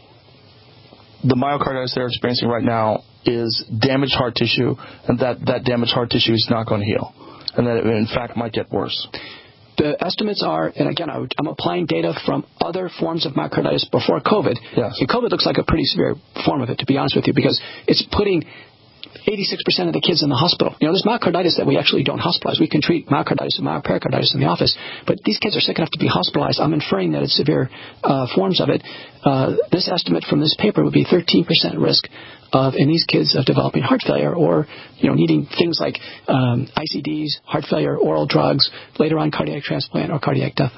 the myocarditis they're experiencing right now is damaged heart tissue, and that, that damaged heart tissue is not going to heal, and that it, in fact, might get worse. The estimates are, and again, I would, I'm applying data from other forms of myocarditis before COVID. Yes. And COVID looks like a pretty severe form of it, to be honest with you, because it's putting eighty-six percent of the kids in the hospital. You know, there's myocarditis that we actually don't hospitalize. We can treat myocarditis and myopericarditis in the office, but these kids are sick enough to be hospitalized. I'm inferring that it's severe uh, forms of it. Uh, this estimate from this paper would be thirteen percent risk of, in these kids, of developing heart failure or, you know, needing things like um, I C Ds, heart failure, oral drugs, later on cardiac transplant or cardiac death.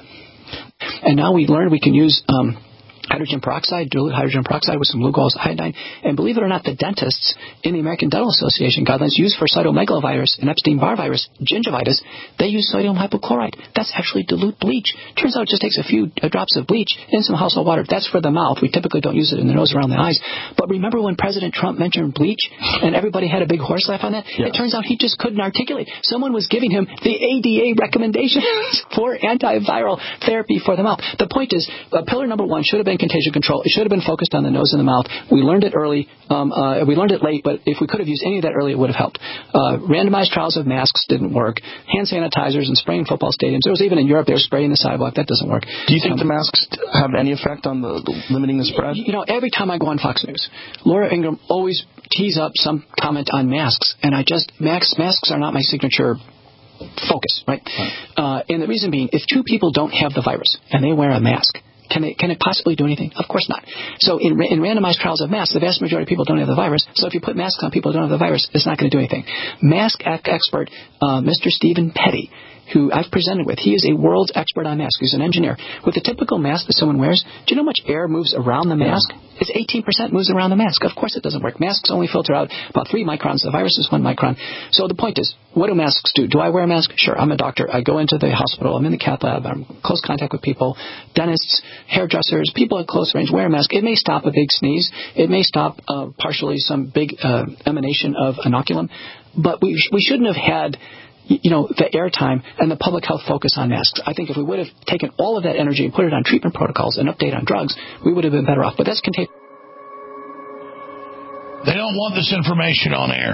And now we learned we can use um, hydrogen peroxide, dilute hydrogen peroxide with some Lugol's iodine. And believe it or not, the dentists in the American Dental Association guidelines use for cytomegalovirus and Epstein-Barr virus, gingivitis, they use sodium hypochlorite. That's actually dilute bleach. Turns out it just takes a few uh, drops of bleach in some household water. That's for the mouth. We typically don't use it in the nose, around the eyes. But remember when President Trump mentioned bleach and everybody had a big horse laugh on that? Yes. It turns out he just couldn't articulate. Someone was giving him the A D A recommendations for antiviral therapy for the mouth. The point is, uh, pillar number one should have been contagion control. It should have been focused on the nose and the mouth. We learned it early. Um, uh, we learned it late, but if we could have used any of that early, it would have helped. Uh, randomized trials of masks didn't work. Hand sanitizers and spraying football stadiums. There was even in Europe, they were spraying the sidewalk. That doesn't work. Do you think um, the masks have any effect on the, the limiting the spread? You know, every time I go on Fox News, Laura Ingraham always tees up some comment on masks, and I just, masks, masks are not my signature focus, right? right. Uh, and the reason being, if two people don't have the virus and they wear a mask, Can it, can it possibly do anything? Of course not. So in, in randomized trials of masks, the vast majority of people don't have the virus. So if you put masks on people who don't have the virus, it's not going to do anything. Mask expert, uh, Mister Stephen Petty, who I've presented with, he is a world expert on masks. He's an engineer. With a typical mask that someone wears, do you know how much air moves around the mask? It's eighteen percent moves around the mask. Of course it doesn't work. Masks only filter out about three microns. The virus is one micron. So the point is, what do masks do? Do I wear a mask? Sure, I'm a doctor. I go into the hospital. I'm in the cath lab. I'm in close contact with people, dentists, hairdressers, people at close range wear a mask. It may stop a big sneeze. It may stop uh, partially some big uh, emanation of inoculum. But we, we shouldn't have had, you know, the airtime and the public health focus on masks. I think if we would have taken all of that energy and put it on treatment protocols and update on drugs, we would have been better off. But that's contagious. They don't want this information on air.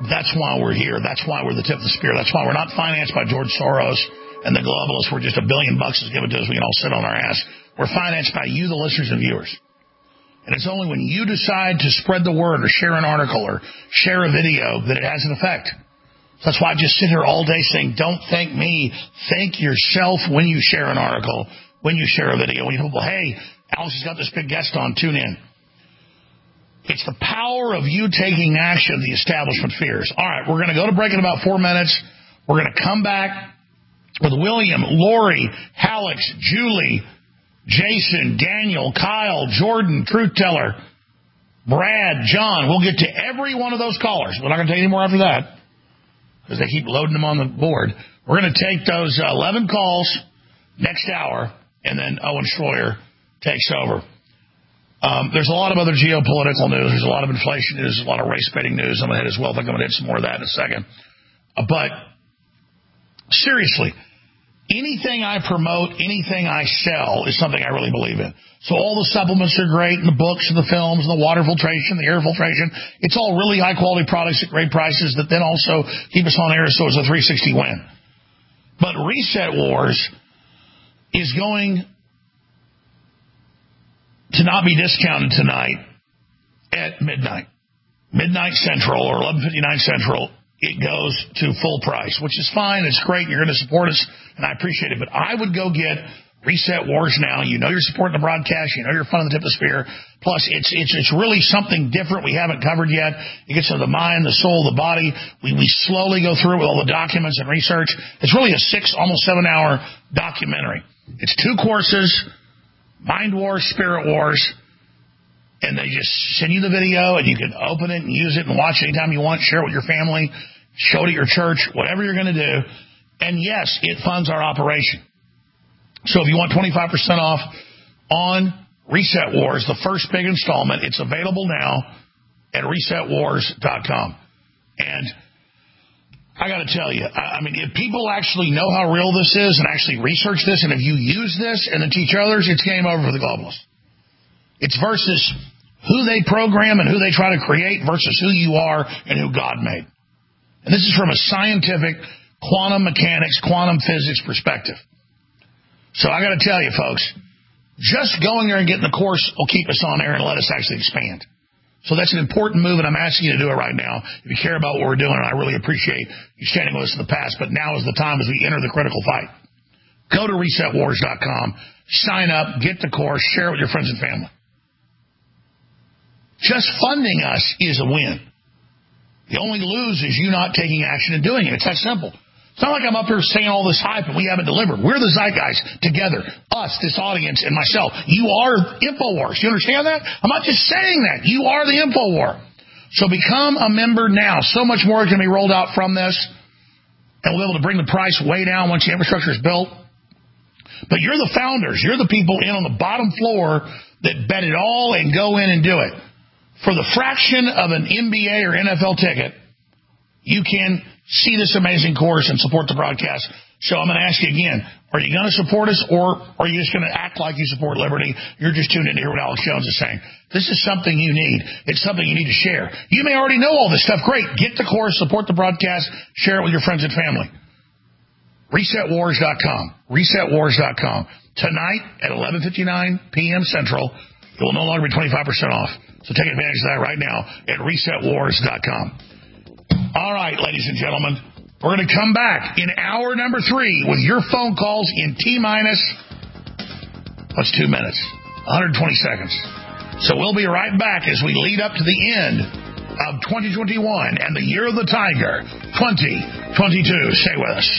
That's why we're here. That's why we're the tip of the spear. That's why we're not financed by George Soros and the globalists where just a billion bucks is given to us. We can all sit on our ass. We're financed by you, the listeners and viewers. And it's only when you decide to spread the word or share an article or share a video that it has an effect. So that's why I just sit here all day saying, don't thank me. Thank yourself when you share an article, when you share a video. When you tell people, hey, Alex has got this big guest on, tune in. It's the power of you taking action the establishment fears. All right, we're going to go to break in about four minutes. We're going to come back with William, Lori, Alex, Julie, Jason, Daniel, Kyle, Jordan, Truth Teller, Brad, John. We'll get to every one of those callers. We're not going to take any more after that because they keep loading them on the board. We're going to take those eleven calls next hour, and then Owen Schroyer takes over. Um, there's a lot of other geopolitical news. There's a lot of inflation news. There's a lot of race-baiting news. I'm going to hit his wealth. I'm going to hit some more of that in a second. Uh, but seriously, anything I promote, anything I sell is something I really believe in. So all the supplements are great, and the books and the films and the water filtration, the air filtration. It's all really high-quality products at great prices that then also keep us on air, so it's a three sixty win. But Reset Wars is going to not be discounted tonight at midnight. Midnight Central or eleven fifty-nine Central. It goes to full price, which is fine. It's great. You're going to support us, and I appreciate it. But I would go get Reset Wars now. You know you're supporting the broadcast. You know you're funding the tip of the spear. Plus, it's it's it's really something different we haven't covered yet. It gets into the mind, the soul, the body. We we slowly go through it with all the documents and research. It's really a six, almost seven-hour documentary. It's two courses, Mind Wars, Spirit Wars. And they just send you the video, and you can open it and use it and watch it anytime you want, share it with your family, show it at your church, whatever you're going to do. And, yes, it funds our operation. So if you want twenty-five percent off on Reset Wars, the first big installment, it's available now at reset wars dot com. And I got to tell you, I mean, if people actually know how real this is and actually research this, and if you use this and then teach others, it's game over for the globalists. It's versus who they program and who they try to create versus who you are and who God made. And this is from a scientific quantum mechanics, quantum physics perspective. So I got to tell you, folks, just going there and getting the course will keep us on air and let us actually expand. So that's an important move, and I'm asking you to do it right now. If you care about what we're doing, and I really appreciate you standing with us in the past, but now is the time as we enter the critical fight. Go to reset wars dot com, sign up, get the course, share it with your friends and family. Just funding us is a win. The only lose is you not taking action and doing it. It's that simple. It's not like I'm up here saying all this hype and we haven't delivered. We're the zeitgeist together, us, this audience, and myself. You are InfoWars. You understand that? I'm not just saying that. You are the InfoWar. So become a member now. So much more can be rolled out from this, and we'll be able to bring the price way down once the infrastructure is built. But you're the founders. You're the people in on the bottom floor that bet it all and go in and do it. For the fraction of an N B A or N F L ticket, you can see this amazing course and support the broadcast. So I'm going to ask you again, are you going to support us, or are you just going to act like you support liberty? You're just tuned in to hear what Alex Jones is saying. This is something you need. It's something you need to share. You may already know all this stuff. Great. Get the course, support the broadcast, share it with your friends and family. reset wars dot com. reset wars dot com. Tonight at eleven fifty-nine p.m. Central, it will no longer be twenty-five percent off. So take advantage of that right now at reset wars dot com. All right, ladies and gentlemen, we're going to come back in hour number three with your phone calls in T-minus, what's two minutes? one hundred twenty seconds. So we'll be right back as we lead up to the end of twenty twenty-one and the year of the tiger, twenty twenty-two. Stay with us.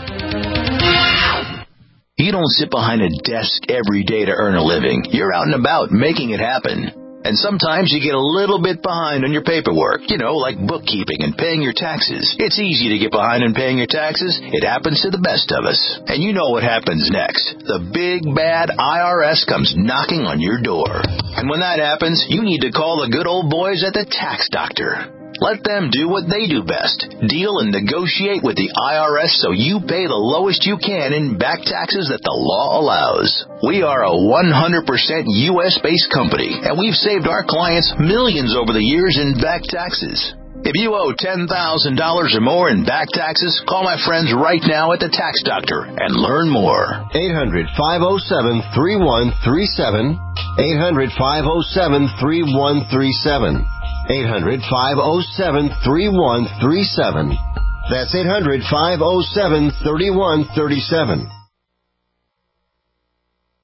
You don't sit behind a desk every day to earn a living. You're out and about making it happen. And sometimes you get a little bit behind on your paperwork, you know, like bookkeeping and paying your taxes. It's easy to get behind on paying your taxes. It happens to the best of us. And you know what happens next. The big, bad I R S comes knocking on your door. And when that happens, you need to call the good old boys at the Tax Doctor. Let them do what they do best. Deal and negotiate with the I R S so you pay the lowest you can in back taxes that the law allows. We are a one hundred percent U S based company, and we've saved our clients millions over the years in back taxes. If you owe ten thousand dollars or more in back taxes, call my friends right now at the Tax Doctor and learn more. eight hundred, five oh seven, three one three seven. eight hundred, five oh seven, three one three seven. eight hundred, five oh seven, three one three seven. That's eight hundred, five oh seven, three one three seven.